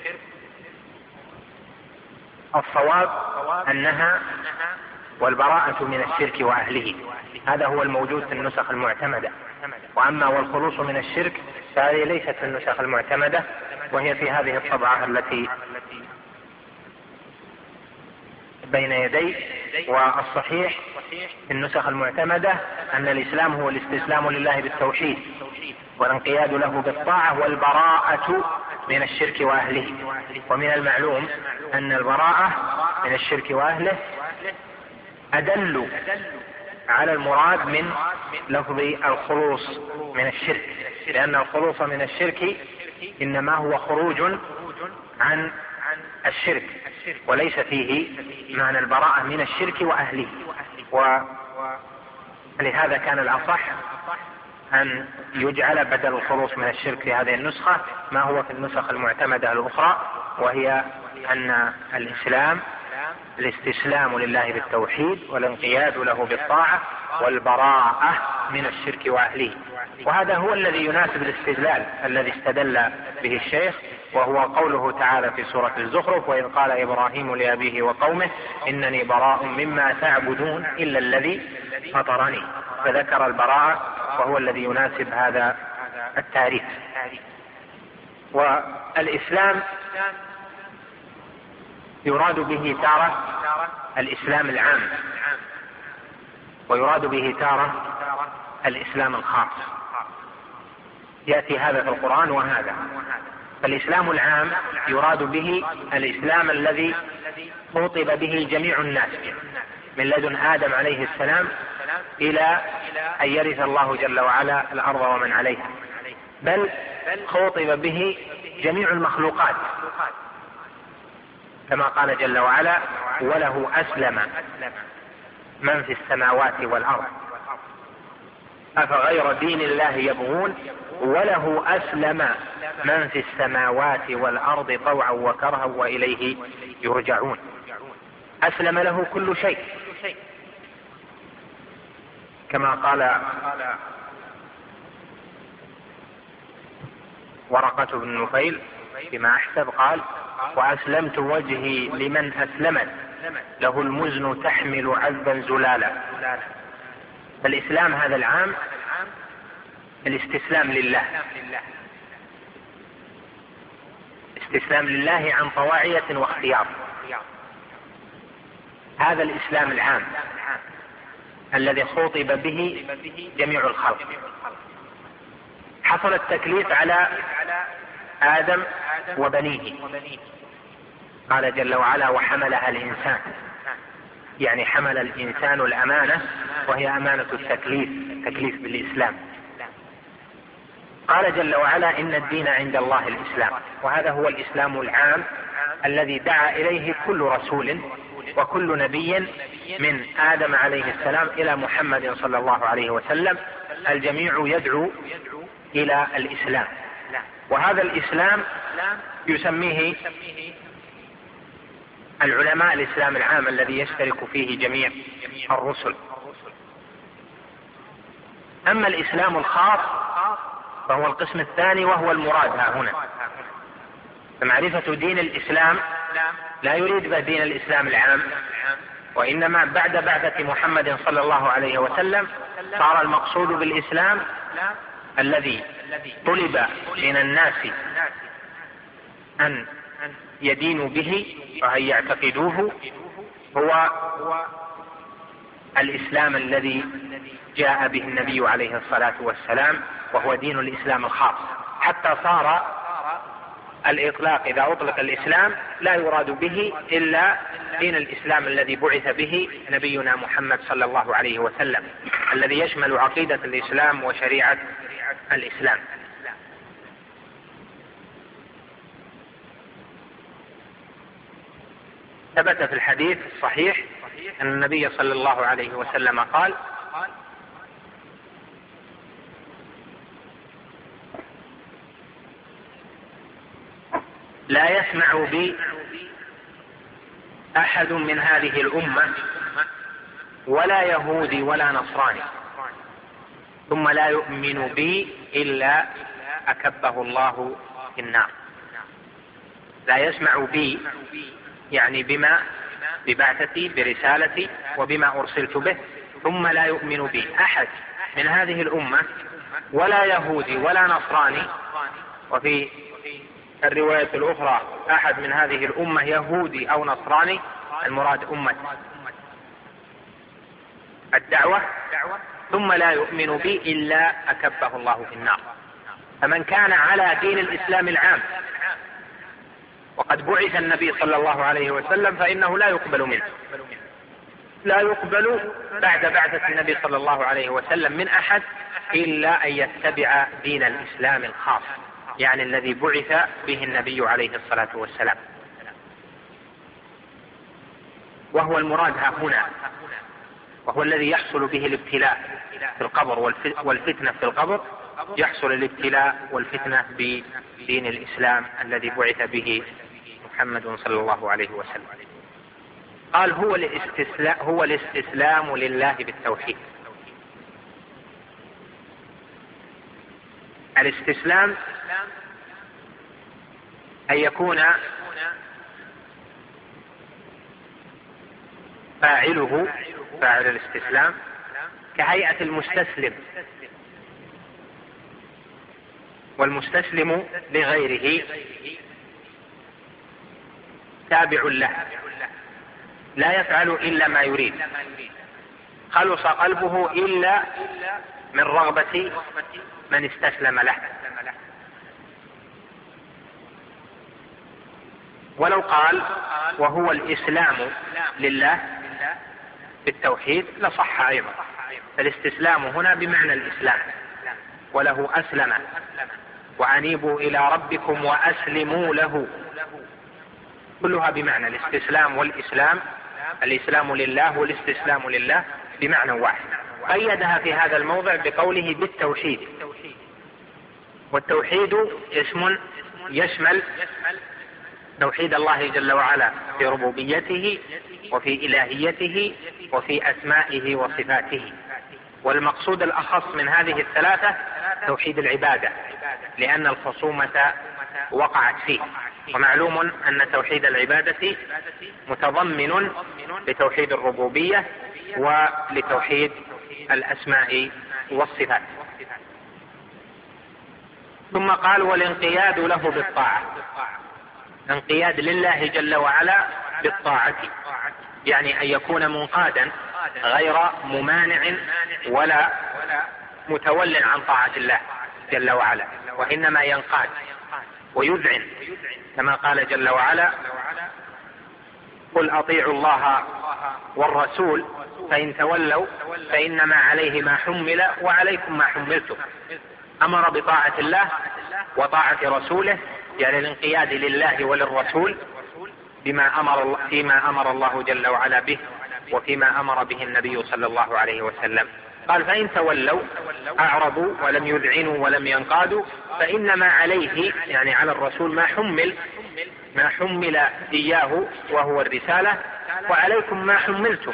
[SPEAKER 2] الصواب أنها والبراءة من الشرك وأهله، هذا هو الموجود في النسخ المعتمدة. وأما والخلوص من الشرك فهذه ليست في النسخ المعتمدة، وهي في هذه الطبعة التي بين يدي. والصحيح في النسخ المعتمدة أن الإسلام هو الاستسلام لله بالتوحيد، والانقياد له بالطاعة، والبراءة من الشرك وأهله. ومن المعلوم أن البراءة من الشرك وأهله أدل على المراد من لفظ الخلوص من الشرك، لأن الخلوص من الشرك إنما هو خروج عن الشرك، وليس فيه معنى البراءة من الشرك وأهله. ولهذا كان الأصح أن يجعل بدل الخلوص من الشرك في هذه النسخة ما هو في النسخ المعتمدة الأخرى، وهي أن الإسلام الاستسلام لله بالتوحيد، والانقياد له بالطاعة، والبراءة من الشرك وأهله. وهذا هو الذي يناسب الاستدلال الذي استدل به الشيخ، وهو قوله تعالى في سورة الزخرف: وإذ قال إبراهيم لأبيه وقومه إنني براء مما تعبدون إلا الذي فطرني. فذكر البراءة وهو الذي يناسب هذا التعريف. والإسلام يراد به تارة الإسلام العام، ويراد به تارة الإسلام الخاص، يأتي هذا في القرآن وهذا. فالإسلام العام يراد به الإسلام الذي خطب به جميع الناس من لدن آدم عليه السلام إلى أن يرث الله جل وعلا الأرض ومن عليها، بل خطب به جميع المخلوقات، كما قال جل وعلا: وله أسلم من في السماوات والأرض أفغير دين الله يبغون وله أسلم من في السماوات والأرض طوعا وكرها وإليه يرجعون. أسلم له كل شيء، كما قال ورقة بن نفيل فيما أحسب، قال: وأسلمت وجهي لمن أسلمت له المزن تحمل عذبا زلالا. فالإسلام هذا العام الاستسلام لله، استسلام لله عن طواعية واختيار. هذا الإسلام العام الذي خاطب به جميع الخلق. حصل التكليف على آدم وبنيه، قال جل وعلا: وحملها الإنسان، يعني حمل الإنسان الأمانة، وهي أمانة التكليف، التكليف بالإسلام. قال جل وعلا: إن الدين عند الله الإسلام. وهذا هو الإسلام العام الذي دعا إليه كل رسول وكل نبي من آدم عليه السلام إلى محمد صلى الله عليه وسلم، الجميع يدعو إلى الإسلام. وهذا الإسلام يسميه العلماء الإسلام العام الذي يشترك فيه جميع الرسل. أما الإسلام الخاص فهو القسم الثاني، وهو المراد ها هنا. فمعرفة دين الإسلام لا يريد به دين الإسلام العام، وإنما بعد بعثة محمد صلى الله عليه وسلم صار المقصود بالإسلام الذي طلب من الناس أن يدينوا به وأن يعتقدوه هو الإسلام الذي جاء به النبي عليه الصلاة والسلام، وهو دين الإسلام الخاص، حتى صار الإطلاق إذا أطلق الإسلام لا يراد به إلا دين الإسلام الذي بعث به نبينا محمد صلى الله عليه وسلم، الذي يشمل عقيدة الإسلام وشريعة الإسلام. ثبت في الحديث الصحيح أن النبي صلى الله عليه وسلم قال: لا يسمع بي أحد من هذه الأمة ولا يهودي ولا نصراني ثم لا يؤمن بي إلا أكبه الله في النار. لا يسمع بي يعني بما ببعثتي برسالتي وبما أرسلت به، ثم لا يؤمن بي أحد من هذه الأمة ولا يهودي ولا نصراني، وفي الرواية الأخرى أحد من هذه الأمة يهودي أو نصراني، المراد أمة الدعوة، ثم لا يؤمن بي إلا أكبه الله في النار. فمن كان على دين الإسلام العام وقد بعث النبي صلى الله عليه وسلم فإنه لا يقبل منه، لا يقبل بعد بعثة النبي صلى الله عليه وسلم من أحد إلا أن يتبع دين الإسلام الخاص، يعني الذي بعث به النبي عليه الصلاة والسلام. وهو المراد ها هنا، وهو الذي يحصل به الابتلاء في القبر والفتنة في القبر، يحصل الابتلاء والفتنة بدين الإسلام الذي بعث به محمد صلى الله عليه وسلم. قال: هو الاستسلام, هو الاستسلام لله بالتوحيد. الاستسلام أن يكون فاعله فاعل الاستسلام كهيئة المستسلم، والمستسلم لغيره تابع له، لا يفعل إلا ما يريد، خلص قلبه إلا من رغبة من استسلم له. ولو قال وهو الإسلام لله بالتوحيد لصح أيضا. الاستسلام هنا بمعنى الإسلام، وله أسلم وأنيبوا إلى ربكم وأسلموا له، كلها بمعنى الاستسلام والإسلام. الإسلام لله والاستسلام لله بمعنى واحد. قيدها في هذا الموضع بقوله بالتوحيد، والتوحيد اسم يشمل توحيد الله جل وعلا في ربوبيته وفي إلهيته وفي أسمائه وصفاته. والمقصود الأخص من هذه الثلاثة توحيد العبادة، لأن الخصومة وقعت فيه. ومعلوم أن توحيد العبادة متضمن لتوحيد الربوبية ولتوحيد الأسماء والصفات. ثم قال: والانقياد له بالطاعة. انقياد لله جل وعلا بالطاعة، يعني أن يكون منقادا غير ممانع ولا متول عن طاعة الله جل وعلا، وإنما ينقاد ويذعن، كما قال جل وعلا: قل أطيعوا الله والرسول فإن تولوا فإنما عليه ما حمل وعليكم ما حملتم. أمر بطاعة الله وطاعة رسوله، يعني الانقياد لله وللرسول بما أمر فيما أمر الله جل وعلا به وفيما أمر به النبي صلى الله عليه وسلم. قال: فإن تولوا، أعرضوا ولم يذعنوا ولم ينقادوا، فإنما عليه، يعني على الرسول، ما حمل ما حمل إياه وهو الرسالة، وعليكم ما حملتم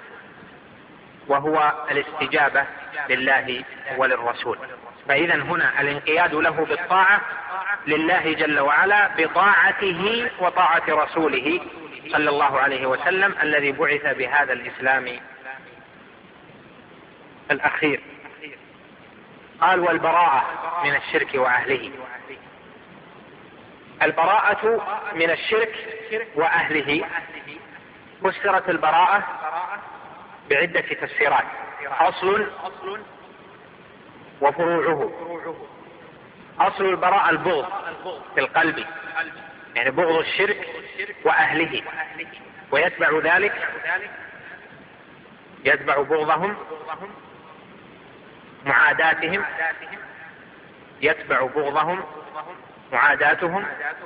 [SPEAKER 2] وهو الاستجابة لله وللرسول. فإذا هنا الانقياد له بالطاعة لله جل وعلا بطاعته وطاعة رسوله صلى الله عليه وسلم الذي بعث بهذا الإسلام الأخير. قال: والبراءة من الشرك وأهله. البراءة من الشرك وأهله فسرت البراءة بعدة تفسيرات: أصل وفروعه. أصل البراءة البغض في القلب، يعني بغض الشرك وأهله، ويتبع ذلك يتبع بغضهم معاداتهم يتبع بغضهم معاداتهم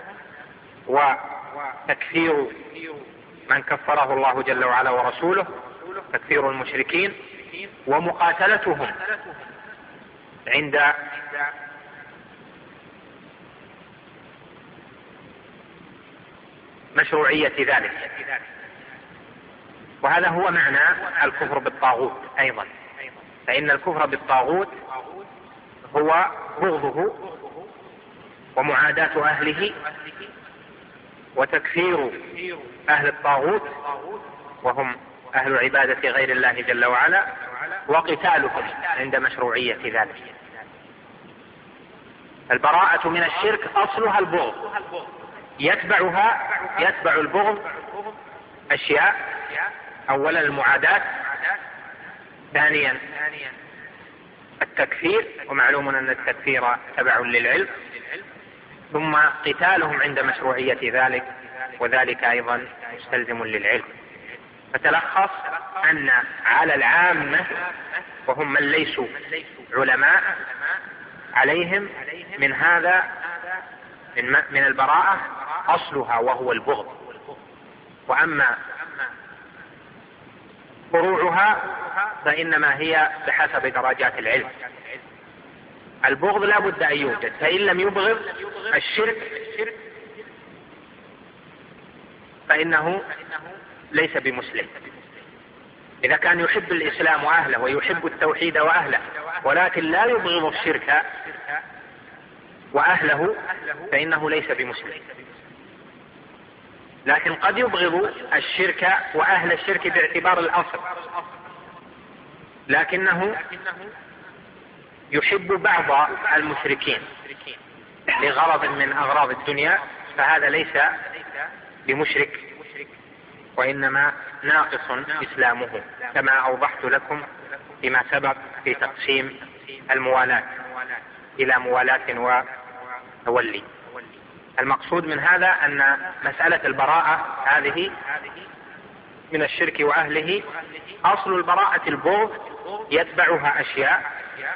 [SPEAKER 2] وتكفير من كفره الله جل وعلا ورسوله، تكفير المشركين، ومقاتلتهم عند مشروعية ذلك. وهذا هو معنى الكفر بالطاغوت أيضا، فإن الكفر بالطاغوت هو بغضه ومعاداة أهله وتكفير أهل الطاغوت وهم أهل عبادة غير الله جل وعلا، وقتالهم عند مشروعية ذلك. البراءة من الشرك أصلها البغض، يتبعها يتبع البغض أشياء: أولا المعاداة، ثانيا التكفير، ومعلوم أن التكفير تبع للعلم، ثم قتالهم عند مشروعية ذلك، وذلك أيضا مستلزم للعلم. فتلخص أن على العامة وهم من ليسوا علماء عليهم من هذا من البراءة أصلها وهو البغض، وأما فروعها فإنما هي بحسب درجات العلم. البغض لا بد أن يوجد، فإن لم يبغض الشرك فإنه ليس بمسلم. إذا كان يحب الإسلام وأهله ويحب التوحيد وأهله ولكن لا يبغض الشرك وأهله فإنه ليس بمسلم. لكن قد يبغض الشرك وأهل الشرك باعتبار الأصل، لكنه يحب بعض المشركين لغرض من أغراض الدنيا، فهذا ليس بمشرك، وإنما ناقص إسلامه، كما أوضحت لكم فيما سبق في تقسيم الموالاة إلى موالاة وتولي. المقصود من هذا أن مسألة البراءة هذه من الشرك وأهله أصل البراءة البغض، يتبعها أشياء: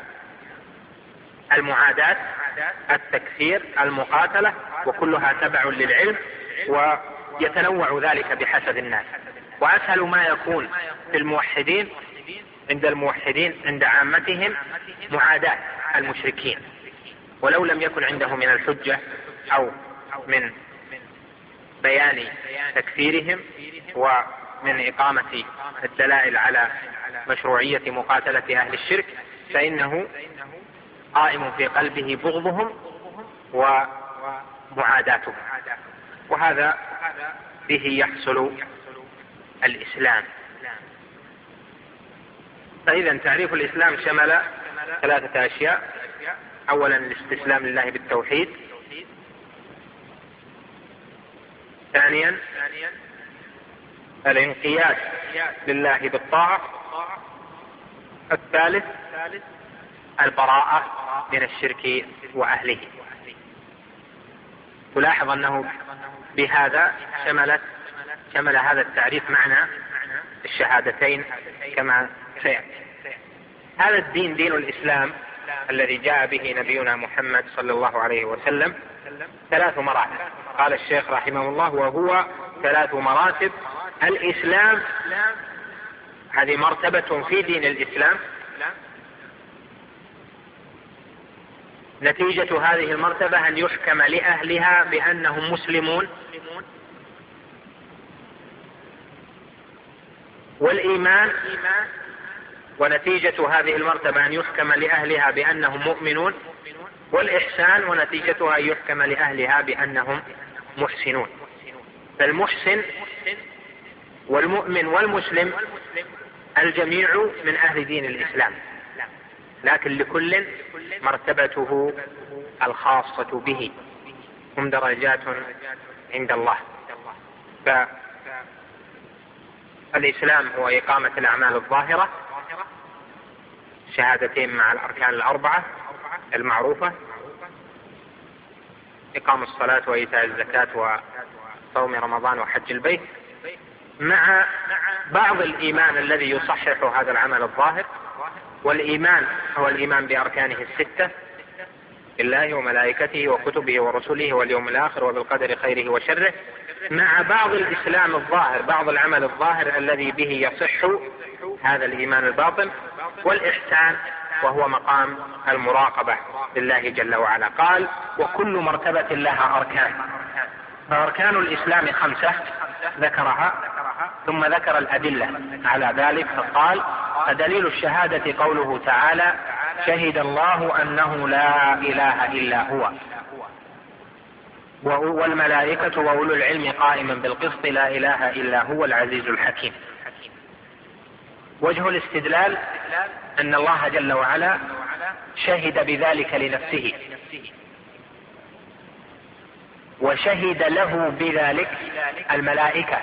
[SPEAKER 2] المعاداة، التكفير، المقاتلة، وكلها تبع للعلم، ويتنوع ذلك بحسب الناس. وأسهل ما يكون في الموحدين عند الموحدين عند عامتهم معاداة المشركين، ولو لم يكن عنده من الحجة أو من
[SPEAKER 4] بيان تكفيرهم ومن إقامة الدلائل على مشروعية مقاتلة أهل الشرك، فإنه قائم في قلبه بغضهم ومعاداتهم، وهذا به يحصل الإسلام. فإذا تعريف الإسلام شمل ثلاثة أشياء: أولا الاستسلام لله بالتوحيد، ثانيا الانقياد لله بالطاعة، الثالث البراءة من الشرك وأهله. تلاحظ أنه بهذا شملت شمل هذا التعريف معنى الشهادتين كما سيأتي. هذا الدين دين الإسلام الذي جاء به نبينا محمد صلى الله عليه وسلم ثلاث مراتب. قال الشيخ رحمه الله: وهو ثلاث مراتب. الإسلام هذه مرتبة في دين الإسلام، نتيجة هذه المرتبة أن يحكم لأهلها بأنهم مسلمون، والإيمان ونتيجة هذه المرتبة أن يحكم لأهلها بأنهم مؤمنون، والإحسان ونتيجتها أن يحكم لأهلها بأنهم محسنون. فالمحسن والمؤمن والمسلم الجميع من أهل دين الإسلام، لكن لكل مرتبته الخاصة به، هم درجات عند الله. فالإسلام هو إقامة الأعمال الظاهرة، شهادتين مع الأركان الأربعة المعروفة، إقام الصلاة وإيتاء الزكاة وصوم رمضان وحج البيت، مع بعض الإيمان الذي يصحح هذا العمل الظاهر. والإيمان هو الإيمان بأركانه الستة: بالله وملائكته وكتبه ورسله واليوم الآخر وبالقدر خيره وشره، مع بعض الإسلام الظاهر، بعض العمل الظاهر الذي به يصح هذا الإيمان الباطن. والإحسان وهو مقام المراقبة لله جل وعلا. قال: وكل مرتبة لها أركان. فأركان الإسلام خمسة ذكرها، ثم ذكر الأدلة على ذلك، فقال: فدليل الشهادة قوله تعالى: شهد الله أنه لا إله إلا هو والملائكة وأولو العلم قائما بالقسط لا إله إلا هو العزيز الحكيم. وجه الاستدلال أن الله جل وعلا شهد بذلك لنفسه، وشهد له بذلك الملائكة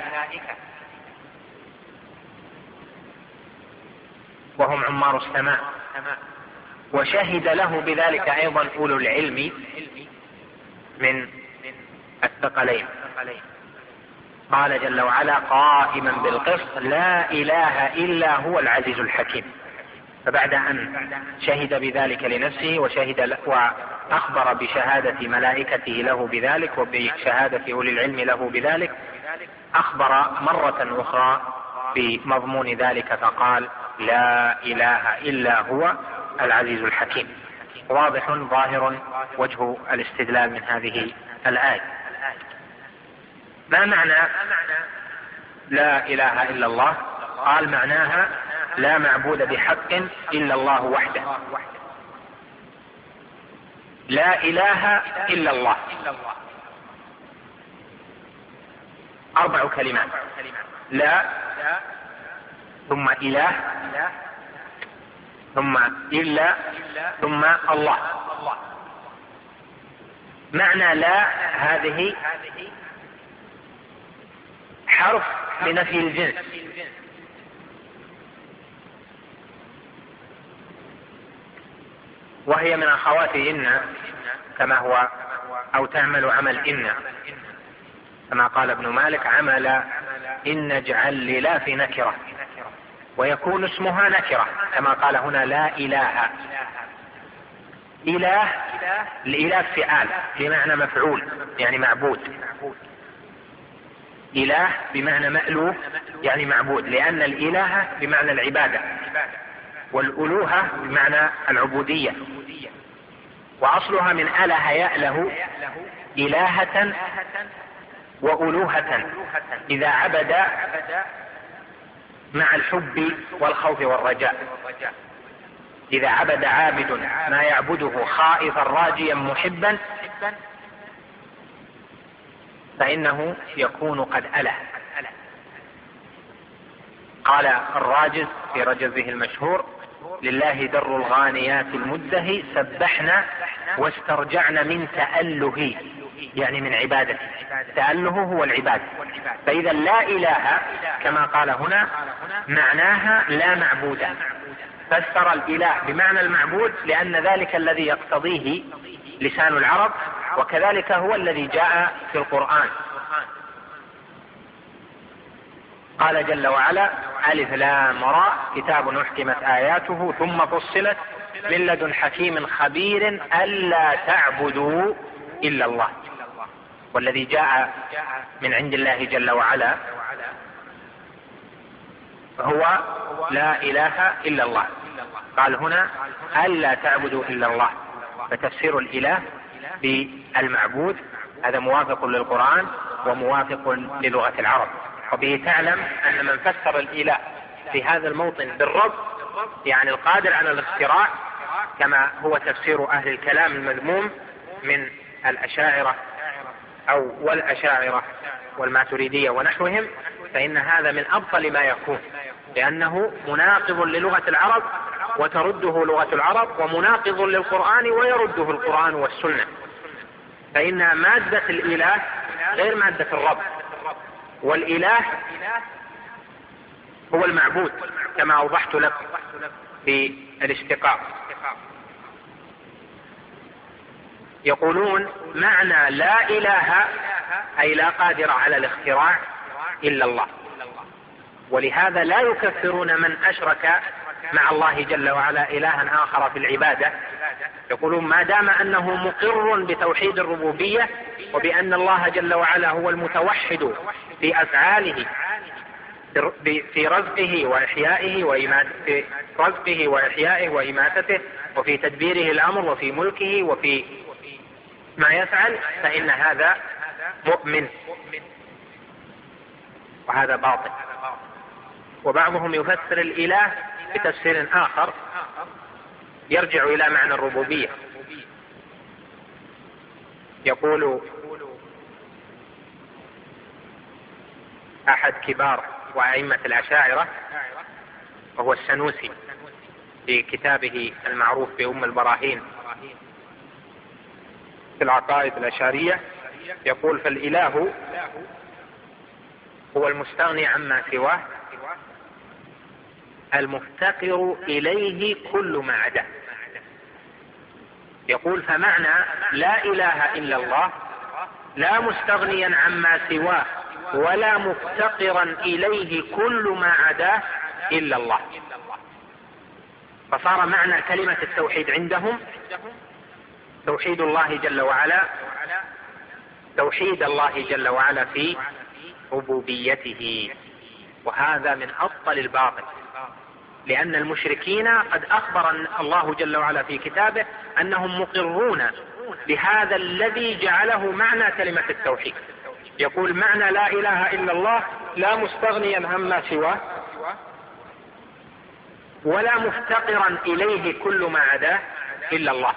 [SPEAKER 4] وهم عمار السماء، وشهد له بذلك أيضا أولو العلم من الثقلين. قال جل وعلا: قائما بالقسط لا إله إلا هو العزيز الحكيم. فبعد أن شهد بذلك لنفسه وشهد وأخبر بشهادة ملائكته له بذلك وبشهادة أولي العلم له بذلك، أخبر مرة أخرى بمضمون ذلك فقال: لا إله إلا هو العزيز الحكيم. واضح ظاهر وجه الاستدلال من هذه الآية. ما معنى لا إله إلا الله؟ قال: معناها لا معبود بحق إلا الله وحده. لا إله إلا الله أربع كلمات: لا، ثم إله، ثم إلا، ثم الله. معنى لا هذه حرف لنفي الجنس، وهي من أخوات إن كما هو، أو تعمل عمل إن، كما قال ابن مالك: عمل إن اجعل للا في نكرة، ويكون اسمها نكرة، كما قال هنا: لا إله. إله، الإله فعال بمعنى مفعول يعني معبود، إله بمعنى مألوه يعني معبود، لأن الإله بمعنى العبادة، والألوهة بمعنى العبودية، وأصلها من أله يأله إلهة
[SPEAKER 2] وألوهة إذا عبد مع الحب والخوف والرجاء. إذا عبد عابد ما يعبده خائفا راجيا محبا فإنه يكون قد أله. قال الراجز في رجزه المشهور: لله در الغانيات المدهي سبحنا واسترجعنا من تأله، يعني من عبادته. تأله هو العبادة. فإذا لا إله كما قال هنا معناها لا معبود، فسر الإله بمعنى المعبود لأن ذلك الذي يقتضيه لسان العرب، وكذلك هو الذي جاء في القرآن. قال جل وعلا: ألف لام راء كتاب أحكمت آياته ثم فصلت من لدن حكيم خبير ألا تعبدوا إلا الله. والذي جاء من عند الله جل وعلا هو لا إله إلا الله. قال هنا ألا تعبدوا إلا الله، فتفسير الإله بالمعبود هذا موافق للقرآن وموافق للغة العرب. وبه تعلم أن من فسر الإله في هذا الموطن بالرب يعني القادر على الاختراع، كما هو تفسير أهل الكلام المذموم من الأشاعرة أو والأشاعرة والماتريدية ونحوهم، فإن هذا من أبطل ما يكون، لأنه مناقض للغة العرب وترده لغة العرب، ومناقض للقرآن ويرده القرآن والسنة. فإن مادة الإله غير مادة الرب، والإله هو المعبود كما أوضحت لكم في الاشتقاق. يقولون معنى لا إله أي لا قادر على الاختراع إلا الله، ولهذا لا يكفرون من أشرك مع الله جل وعلا إلها آخر في العبادة. يقولون ما دام أنه مقر بتوحيد الربوبية وبأن الله جل وعلا هو المتوحد في أفعاله في رزقه وإحيائه وإماتته، في رزقه وإحيائه وإماتته وفي تدبيره الأمر وفي ملكه وفي ما يفعل، فإن هذا مؤمن وهذا باطل. وبعضهم يفسر الإله بتفسير آخر يرجع إلى معنى الربوبية. يقول أحد كبار وأئمة الأشاعرة وهو السنوسي في كتابه المعروف بأم البراهين في العقائد الأشعرية، يقول: فالإله هو المستغني عما سواه المفتقر إليه كل ما عداه. يقول: فمعنى لا إله إلا الله لا مستغنيا عما سواه ولا مفتقرا إليه كل ما عداه إلا الله. فصار معنى كلمة التوحيد عندهم توحيد الله جل وعلا، توحيد الله جل وعلا في ربوبيته، وهذا من أبطل الباطل، لأن المشركين قد أخبر الله جل وعلا في كتابه أنهم مقرون بهذا الذي جعله معنى كلمة التوحيد. يقول: معنى لا إله إلا الله لا مستغنيا عما سواه ولا مفتقرا إليه كل ما عداه إلا الله.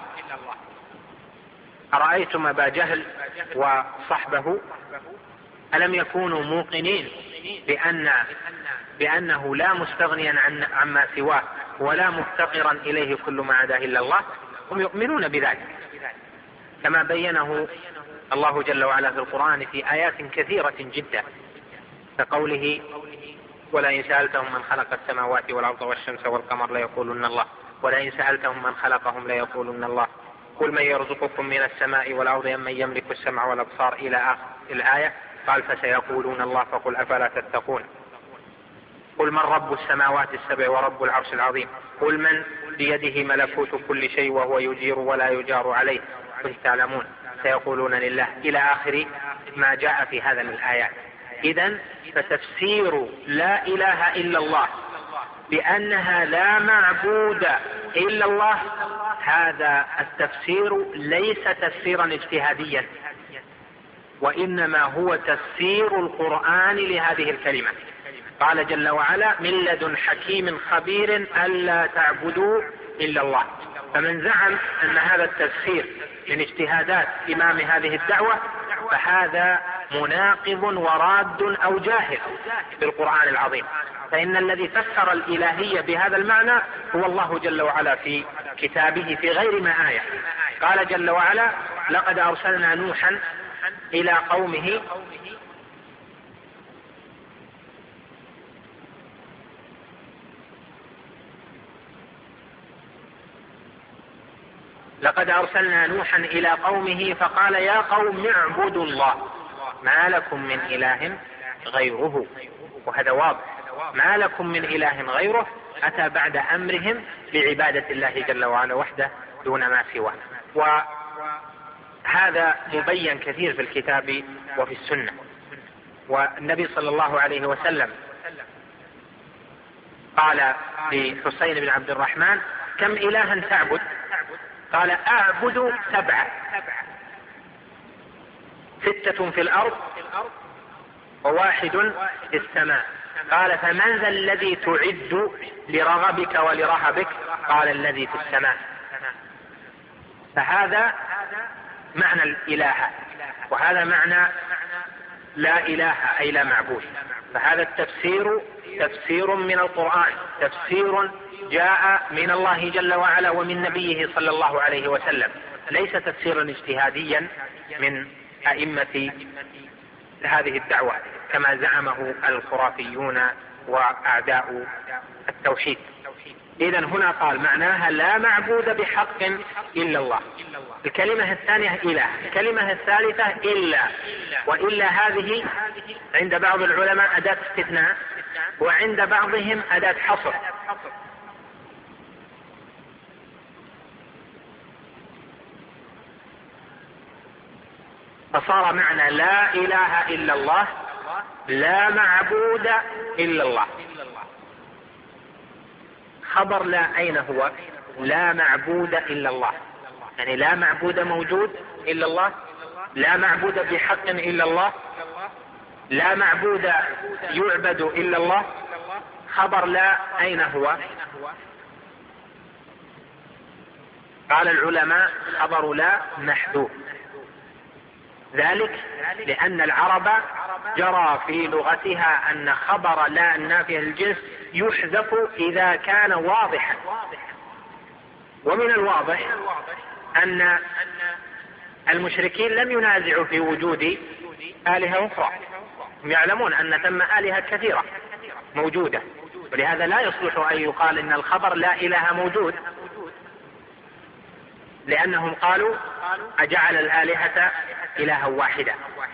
[SPEAKER 2] أرأيتم أبا جهل وصحبه ألم يكونوا موقنين بأن بأنه لا مستغنيا عن عما سواه ولا مفتقرا إليه كل ما عداه إلا الله؟ هم يؤمنون بذلك كما بينه الله جل وعلا في القرآن في آيات كثيرة جدا، كقوله: ولئن سألتهم من خلق السماوات والأرض والشمس والقمر ليقولن الله ولئن سألتهم من خلقهم ليقولن الله قل من يرزقكم من السماء والأرض أم من يملك السمع والأبصار إلى آخر الآية. قال: فسيقولون الله فقل أفلا تتقون. قل من رب السماوات السبع ورب العرش العظيم قل من بيده ملكوت كل شيء وهو يجير ولا يجار عليه قل تعلمون سيقولون لله إلى آخر ما جاء في هذا من الآيات. إذن فتفسير لا إله إلا الله بأنها لا معبود إلا الله، هذا التفسير ليس تفسيرا اجتهاديا،
[SPEAKER 4] وإنما هو تفسير القرآن لهذه الكلمة. قال جل وعلا: من لدن حكيم خبير ألا تعبدوا إلا الله. فمن زعم أن هذا التفسير من اجتهادات إمام هذه الدعوة فهذا مناقض وراد أو جاهل بالقرآن العظيم، فإن الذي فسر الإلهية بهذا المعنى هو الله جل وعلا في كتابه في غير ما آية. قال جل وعلا: لقد أرسلنا نوحا إلى قومه لقد أرسلنا نوحا إلى قومه فقال: يا قوم اعبدوا الله ما لكم من إله غيره. وهذا واضح، ما لكم من إله غيره أتى بعد أمرهم بعبادة الله جل وعلا وحده دون ما سواه. وهذا مبين كثير في الكتاب وفي السنة. والنبي صلى الله عليه وسلم قال لحسين بن عبد الرحمن: كم إلها تعبد؟ قال: أعبد سبعة، ستة في الأرض وواحد في السماء. قال: فمن ذا الذي تعد لرغبك ولرهبك؟ قال: الذي في السماء. فهذا معنى الإله، وهذا معنى لا إله أي لا معبود. فهذا التفسير تفسير من القرآن، تفسير جاء من الله جل وعلا ومن نبيه صلى الله عليه وسلم، ليس تفسيرا اجتهاديا من أئمة هذه الدعوة كما زعمه الخرافيون وأعداء التوحيد. إذن هنا قال معناها لا معبود بحق إلا الله. الكلمة الثانية إله، الكلمة الثالثة إلا، وإلا هذه عند بعض العلماء أداة استثناء، وعند بعضهم أداة حصر. فصار معنى لا إله إلا الله لا معبود إلا الله. خبر لا أين هو؟ لا معبود إلا الله، يعني لا معبود موجود إلا الله، لا معبود بحق إلا الله، لا معبود يعبد إلا الله. خبر لا أين هو؟ قال العلماء: خبر لا محذوف، ذلك لأن العرب جرى في لغتها أن خبر لا النافية للجنس يحذف إذا كان واضحا. ومن الواضح أن المشركين لم ينازعوا في وجود آلهة أخرى، هم يعلمون أن ثم آلهة كثيرة موجودة، ولهذا لا يصلح أن يقال إن الخبر لا إله موجود، لأنهم قالوا: أجعل الآلهة إلها واحدة.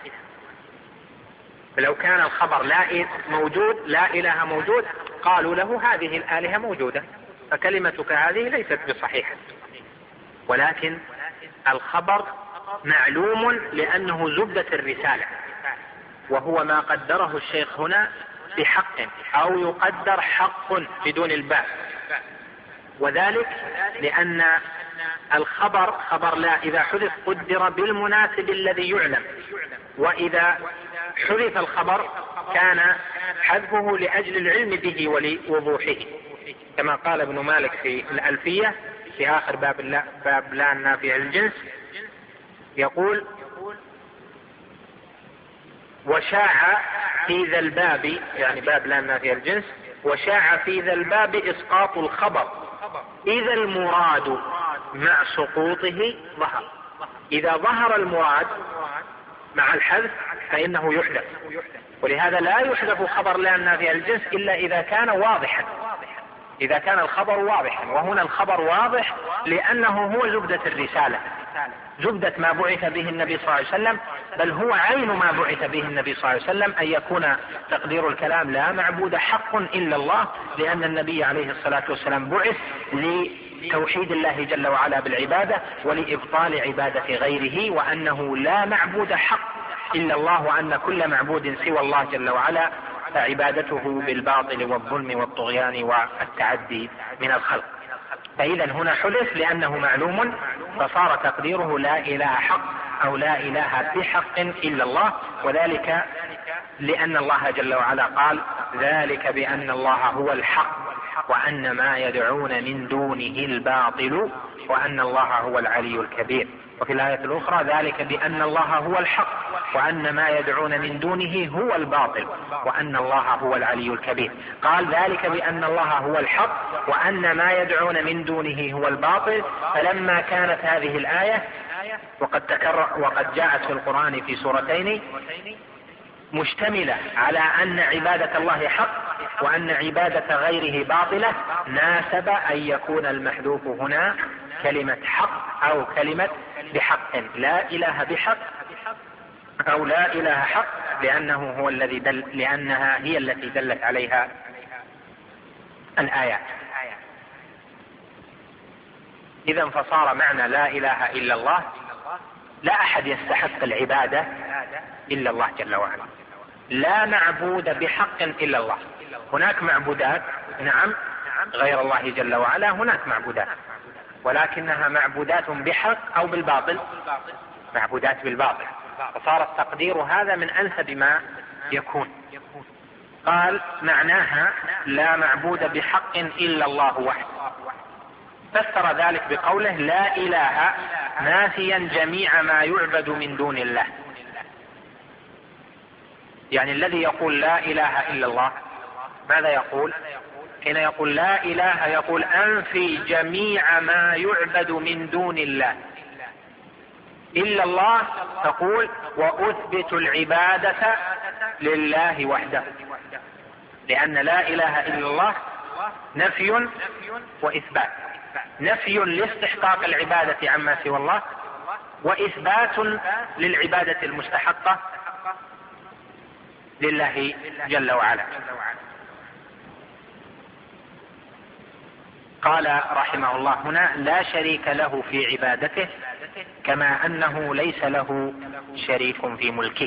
[SPEAKER 4] فلو كان الخبر لا موجود لا إله موجود قالوا له: هذه الآلهة موجودة، فكلمتك هذه ليست بصحيحة. ولكن الخبر معلوم لأنه زبدة الرسالة، وهو ما قدره الشيخ هنا بحق، أو يقدر حق بدون الباء، وذلك لأن الخبر خبر لا إذا حذف قدر بالمناسب الذي يعلم، وإذا حذف الخبر كان حذفه لأجل العلم به ولوضوحه، كما قال ابن مالك في الألفية في آخر باب لا, باب لا النافية للجنس، يقول: وشاع في ذا الباب، يعني باب لا النافية للجنس، وشاع في ذا الباب إسقاط الخبر إذا المراد مع سقوطه ظهر. إذا ظهر المراد مع الحذف فإنه يحذف، ولهذا لا يحذف خبر لا النافية للجنس إلا إذا كان واضحا، إذا كان الخبر واضحا. وهنا الخبر واضح لأنه هو زبدة الرسالة، زبدة ما بعث به النبي صلى الله عليه وسلم، بل هو عين ما بعث به النبي صلى الله عليه وسلم، أن يكون تقدير الكلام لا معبود حق إلا الله، لأن النبي عليه الصلاة والسلام بعث لتوحيد الله جل وعلا بالعبادة ولإبطال عبادة غيره، وأنه لا معبود حق إلا الله، وأن كل معبود سوى الله جل وعلا فعبادته بالباطل والظلم والطغيان والتعدي من الخلق. فإذا هنا حدث لأنه معلوم، فصار تقديره لا إله حق أو لا إله بحق إلا الله، وذلك لأن الله جل وعلا قال: ذلك بأن الله هو الحق وأن ما يدعون من دونه الباطل وأن الله هو العلي الكبير. وفي الآية الأخرى: ذلك بأن الله هو الحق وأن ما يدعون من دونه هو الباطل وأن الله هو العلي الكبير. قال: ذلك بأن الله هو الحق وأن ما يدعون من دونه هو الباطل. فلما كانت هذه الآية وقد تكرر وقد جاءت في القرآن في سورتين مشتملة على أن عبادة الله حق وأن عبادة غيره باطلة، ناسب أن يكون المحذوف هنا كلمة حق أو كلمة بحق، لا إله بحق أو لا إله حق، لأنه هو الذي دل لأنها هي التي دلت عليها الآيات. إذا فصار معنى لا إله إلا الله: لا أحد يستحق العبادة إلا الله جل وعلا، لا معبود بحق إلا الله. هناك معبودات، نعم، غير الله جل وعلا هناك معبودات، ولكنها معبودات بحق أو بالباطل، معبودات بالباطل، فصار التقدير هذا من أنسب ما يكون. قال: معناها لا معبود بحق إلا الله وحده. فسر ذلك بقوله: لا إله، نافيا جميع ما يعبد من دون الله. يعني الذي يقول لا إله إلا الله ماذا يقول؟ حين يقول لا إله يقول أنفي جميع ما يعبد من دون الله. إلا الله تقول وأثبت العبادة لله وحده، لأن لا إله إلا الله نفي وإثبات، نفي لاستحقاق العبادة عما سوى الله، وإثبات للعبادة المستحقة لله جل وعلا. قال رحمه الله هنا: لا شريك له في عبادته كما أنه ليس له شريك في ملكه.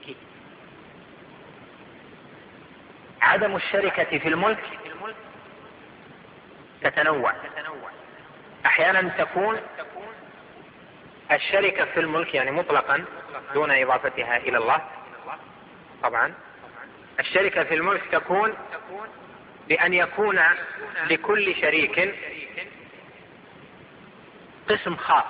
[SPEAKER 4] عدم الشركة في الملك تتنوع. أحيانا تكون الشركة في الملك يعني مطلقا دون إضافتها إلى الله. طبعا الشركة في الملك تكون بأن يكون لكل شريك قسم خاص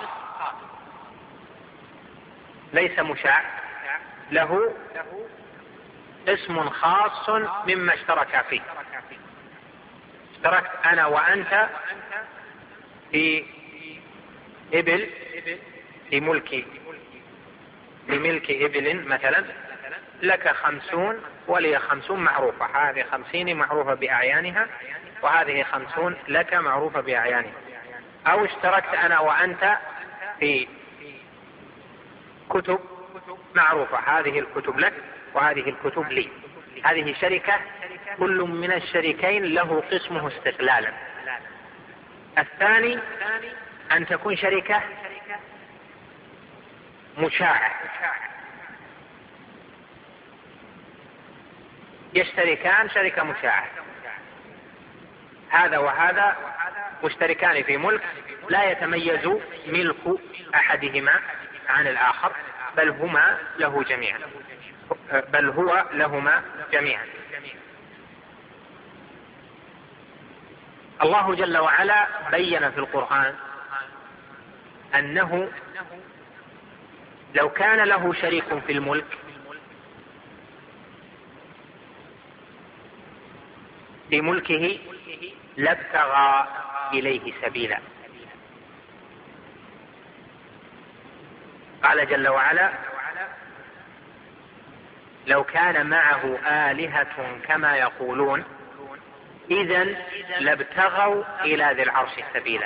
[SPEAKER 4] ليس مشاع، له اسم خاص مما اشترك فيه. اشتركت أنا وأنت في إبل، في ملك في ملك إبل مثلا، لك خمسون ولي خمسون معروفة، هذه خمسين معروفة بأعيانها وهذه خمسون لك معروفة بأعيانها. أو اشتركت أنا وأنت في كتب معروفة، هذه الكتب لك وهذه الكتب لي، هذه شركة، كل من الشريكين له قسمه استقلالا. الثاني أن تكون شركة مشاعة، يشتركان شركة مشاعة، هذا وهذا مشتركان في ملك، لا يتميز ملك أحدهما عن الآخر، بل هما له جميعا، بل هو لهما جميعا. الله جل وعلا بين في القرآن أنه لو كان له شريك في الملك في ملكه لابتغى إليه سبيلا. قال جل وعلا: لو كان معه آلهة كما يقولون إذن لابتغوا إلى ذي العرش سبيلا.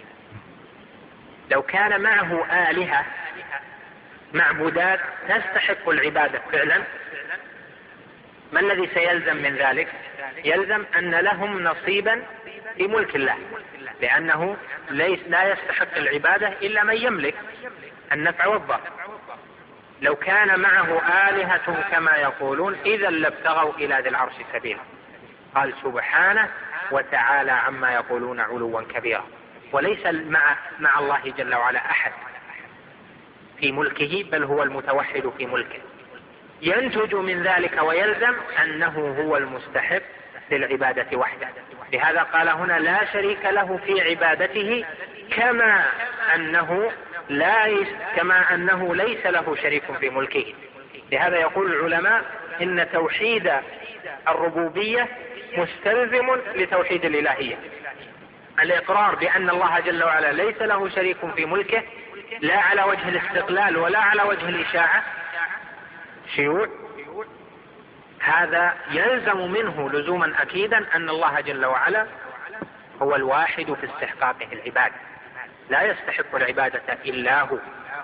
[SPEAKER 4] لو كان معه آلهة، معبودات تستحق العبادة فعلا، ما الذي سيلزم من ذلك؟ يلزم أن لهم نصيبا في ملك الله، لأنه ليس لا يستحق العبادة إلا من يملك النفع والضر. لو كان معه آلهة كما يقولون إذا لابتغوا إلى ذي العرش سبيلا. قال سبحانه وتعالى عما يقولون علوا كبيرا. وليس مع, مع الله جل وعلا أحد في ملكه، بل هو المتوحد في ملكه. ينتج من ذلك ويلزم أنه هو المستحق للعبادة وحده. لهذا قال هنا لا شريك له في عبادته، كما أنه لا كما أنه ليس له شريك في ملكه. لهذا يقول العلماء إن توحيد الربوبية مستلزم لتوحيد الإلهية. الإقرار بأن الله جل وعلا ليس له شريك في ملكه، لا على وجه الاستقلال ولا على وجه الإشاعة شيوع، هذا يلزم منه لزوما أكيدا أن الله جل وعلا هو الواحد في استحقاقه العبادة، لا يستحق العبادة إلا هو،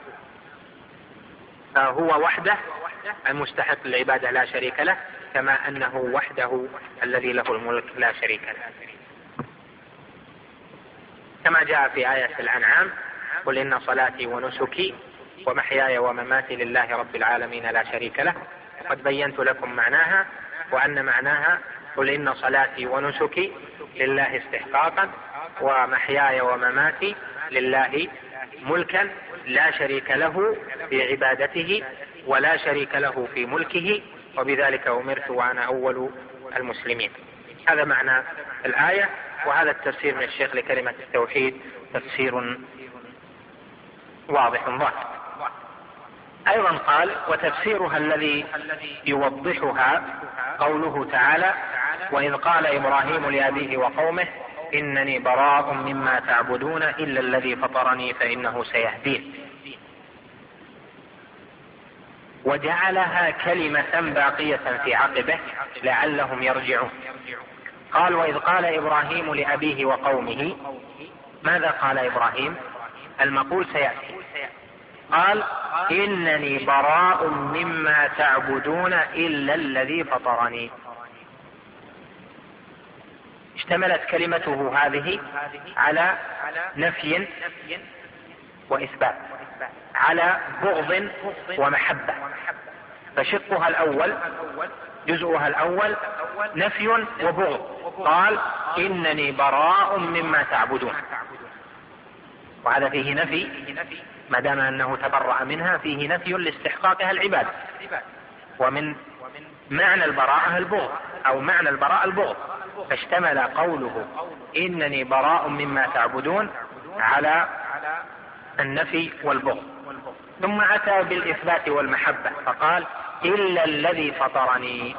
[SPEAKER 4] فهو وحده المستحق للعبادة لا شريك له، كما أنه وحده الذي له الملك لا شريك له. كما جاء في آية الأنعام: قل إن صلاتي ونسكي ومحياي ومماتي لله رب العالمين لا شريك له. وقد بينت لكم معناها، وأن معناها قل إن صلاتي ونسكي لله استحقاقا، ومحياي ومماتي لله ملكا لا شريك له في عبادته ولا شريك له في ملكه، وبذلك أمرت وأنا أول المسلمين. هذا معنى الآية، وهذا التفسير من الشيخ لكلمة التوحيد تفسير واضح ظاهر. أيضا قال: وتفسيرها الذي يوضحها قوله تعالى: وإذ قال إبراهيم لأبيه وقومه إنني براء مما تعبدون إلا الذي فطرني فإنه سيهدين. وجعلها كلمة باقية في عقبه لعلهم يرجعون. قال: وإذ قال إبراهيم لأبيه وقومه، ماذا قال إبراهيم؟ المقول سيأتي. قال: إنني براء مما تعبدون إلا الذي فطرني. اشتملت كلمته هذه على نفي وإثبات، على بغض ومحبة. فشقها الأول جزءها الأول نفي وبغض. قال: إنني براء مما تعبدون، وهذا فيه نفي، ما دام أنه تبرأ منها فيه نفي لاستحقاقها العبادة. ومن معنى البراءة البغض، أو معنى البراءة البغض، فاشتمل قوله إنني براء مما تعبدون على النفي والبغض. ثم أتى بالإثبات والمحبة فقال: إلا الذي فطرني.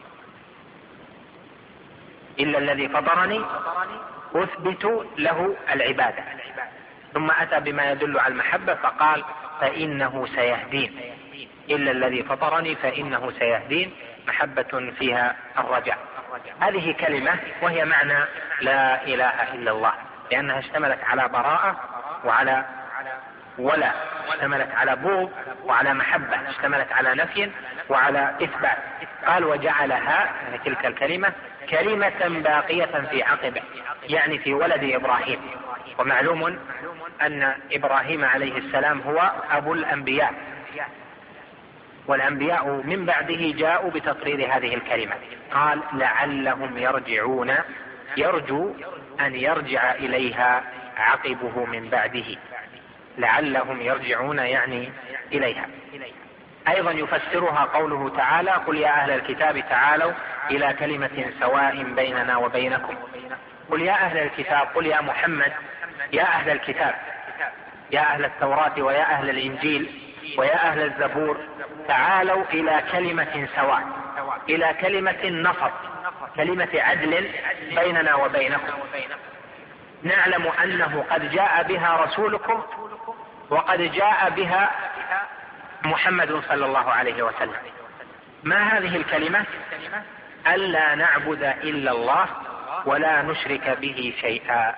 [SPEAKER 4] إلا الذي فطرني أثبت له العبادة. ثم أتى بما يدل على المحبة فقال: فإنه سيهدين. إلا الذي فطرني فإنه سيهدين، محبة فيها الرجاء. هذه كلمة وهي معنى لا إله إلا الله، لأنها اشتملت على براءة وعلى ولا، اشتملت على بغض وعلى محبة، اشتملت على نفي وعلى إثبات. قال: وجعلها، يعني تلك الكلمة، كلمة باقية في عقبه، يعني في ولد إبراهيم. ومعلوم أن إبراهيم عليه السلام هو أبو الأنبياء، والأنبياء من بعده جاءوا بتقرير هذه الكلمة. قال: لعلهم يرجعون، يرجو أن يرجع إليها عقبه من بعده. لعلهم يرجعون يعني إليها. أيضا يفسرها قوله تعالى: قل يا أهل الكتاب تعالوا إلى كلمة سواء بيننا وبينكم. قل يا أهل الكتاب، قل يا محمد يا أهل الكتاب، يا أهل التوراة ويا أهل الإنجيل ويا أهل الزبور، تعالوا إلى كلمة سواء، إلى كلمة نصر، كلمة عدل بيننا وبينكم، نعلم أنه قد جاء بها رسولكم وقد جاء بها محمد صلى الله عليه وسلم. ما هذه الكلمة؟ ألا نعبد إلا الله ولا نشرك به شيئا.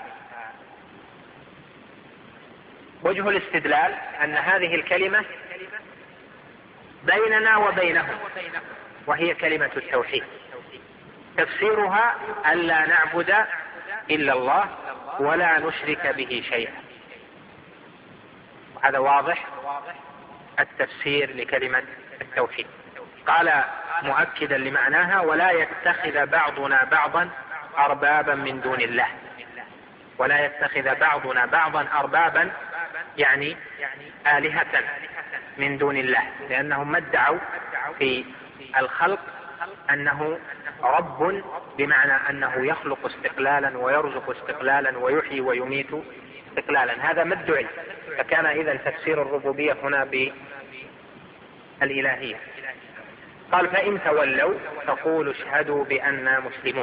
[SPEAKER 4] وجه الاستدلال أن هذه الكلمة بيننا وبينهم، وهي كلمة التوحيد. تفسيرها ألا نعبد إلا الله ولا نشرك به شيئا. هذا واضح التفسير لكلمة التوحيد. قال مؤكدا لمعناها: ولا يتخذ بعضنا بعضا أربابا من دون الله. ولا يتخذ بعضنا بعضا أربابا يعني آلهة من دون الله، لأنهم ما ادعوا في الخلق أنه رب، بمعنى أنه يخلق استقلالا ويرزق استقلالا ويحيي ويميت استقلالا، هذا ما ادعي. فكان إذا تفسير الربوبية هنا بالإلهية. قال فإن تولوا فقولوا اشهدوا بأننا مسلمون.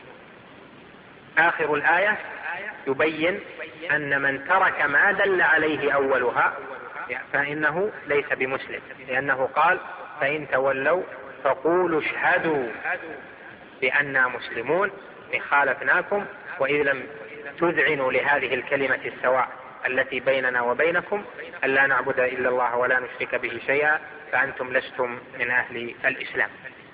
[SPEAKER 4] آخر الآية يبين أن من ترك ما دل عليه أولها فإنه ليس بمسلم، لأنه قال فإن تولوا فقولوا اشهدوا بأننا مسلمون، خالفناكم وإذ لم تذعنوا لهذه الكلمة السواء التي بيننا وبينكم ألا نعبد إلا الله ولا نشرك به شيئا فأنتم لستم من أهل الإسلام.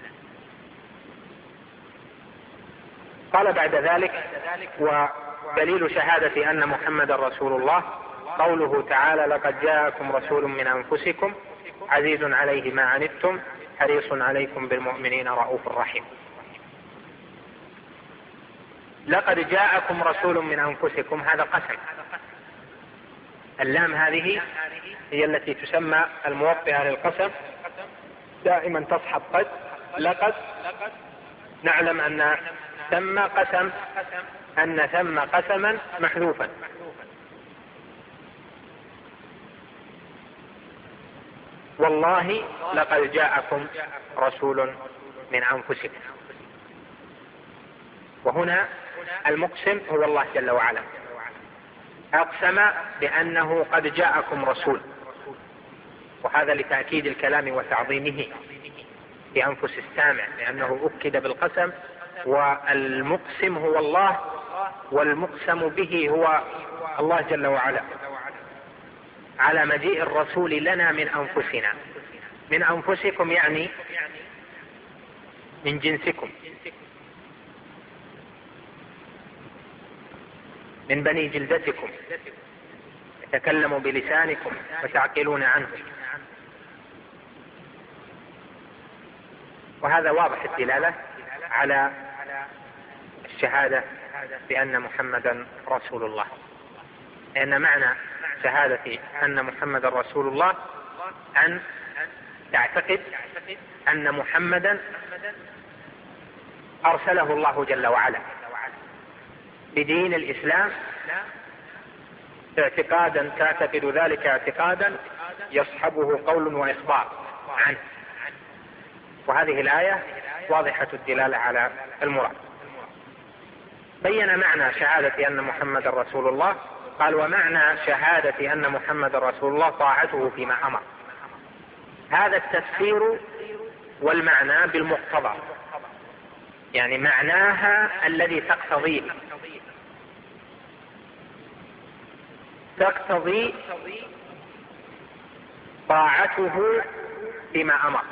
[SPEAKER 4] قال بعد ذلك ودليل شهادة أن محمد رسول الله قوله تعالى لقد جاءكم رسول من أنفسكم عزيز عليه ما عنتم حريص عليكم بالمؤمنين رؤوف رحيم. لقد جاءكم رسول من أنفسكم هذا قسم، اللام هذه هي التي تسمى الموطئة للقسم، دائما تصحب قد. لقد نعلم أن ثم قسم أن ثم قسما محذوفا، والله لقد جاءكم رسول من أنفسكم، وهنا المقسم هو الله جل وعلا، أقسم بأنه قد جاءكم رسول، وهذا لتأكيد الكلام وتعظيمه في أنفس السامع، لأنه أكد بالقسم، والمقسم هو الله والمقسم به هو الله جل وعلا، على مجيء الرسول لنا من أنفسنا. من أنفسكم يعني من جنسكم، من بني جلدتكم، يتكلم بلسانكم وتعقلون عنه. وهذا واضح الدلالة على الشهادة بأن محمدا رسول الله، لأن معنى شهادة أن محمدا رسول الله أن تعتقد أن محمدا أرسله الله جل وعلا بدين الإسلام اعتقادا، تعتقد ذلك اعتقادا يصحبه قول وإخبار عنه. وهذه الآية واضحة الدلالة على المراد. بين معنى شهادة أن محمد رسول الله، قال ومعنى شهادة أن محمد رسول الله طاعته فيما أمر. هذا التفسير والمعنى بالمقتضى، يعني معناها الذي تقتضيه، تقتضي طاعته فيما أمر.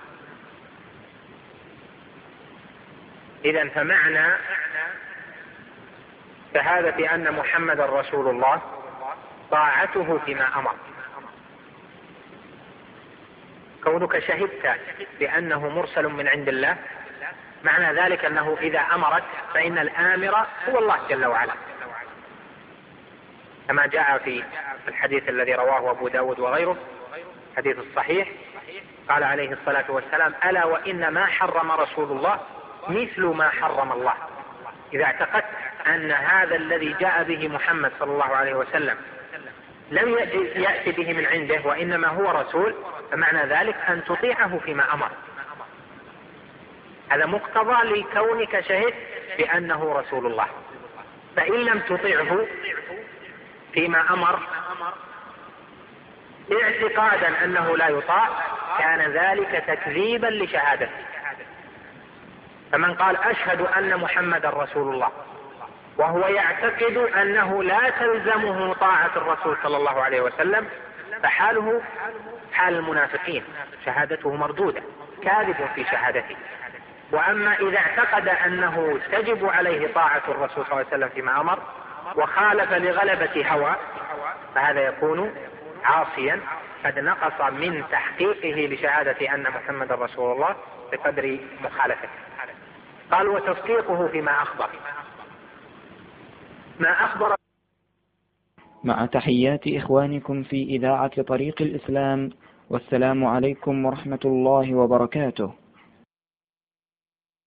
[SPEAKER 4] إذن فمعنى شهادة أن محمد رسول الله طاعته فيما أمر. كونك شهدت بأنه مرسل من عند الله معنى ذلك أنه إذا أمرك فإن الآمر هو الله جل وعلا، كما جاء في الحديث الذي رواه أبو داود وغيره حديث الصحيح، قال عليه الصلاة والسلام ألا وإن ما حرم رسول الله مثل ما حرم الله. إذا اعتقدت أن هذا الذي جاء به محمد صلى الله عليه وسلم لم يأتي به من عنده وإنما هو رسول، فمعنى ذلك أن تطيعه فيما أمر. هذا مقتضى لكونك شهد بأنه رسول الله. فإن لم تطيعه فيما أمر اعتقادا أنه لا يطاع كان ذلك تكذيبا لشهادته. فمن قال أشهد أن محمد رسول الله وهو يعتقد أنه لا تلزمه طاعة الرسول صلى الله عليه وسلم فحاله حال المنافقين، شهادته مردودة، كاذب في شهادته. وأما إذا اعتقد أنه تجب عليه طاعة الرسول صلى الله عليه وسلم فيما أمر وخالف لغلبة هوى فهذا يكون عاصيا قد نقص من تحقيقه لشهادة أن محمد رسول الله بقدر مخالفته. قال وتصديقه فيما أخبر، ما أخبر
[SPEAKER 1] مع تحيات إخوانكم في إذاعة طريق الإسلام، والسلام عليكم ورحمة الله وبركاته.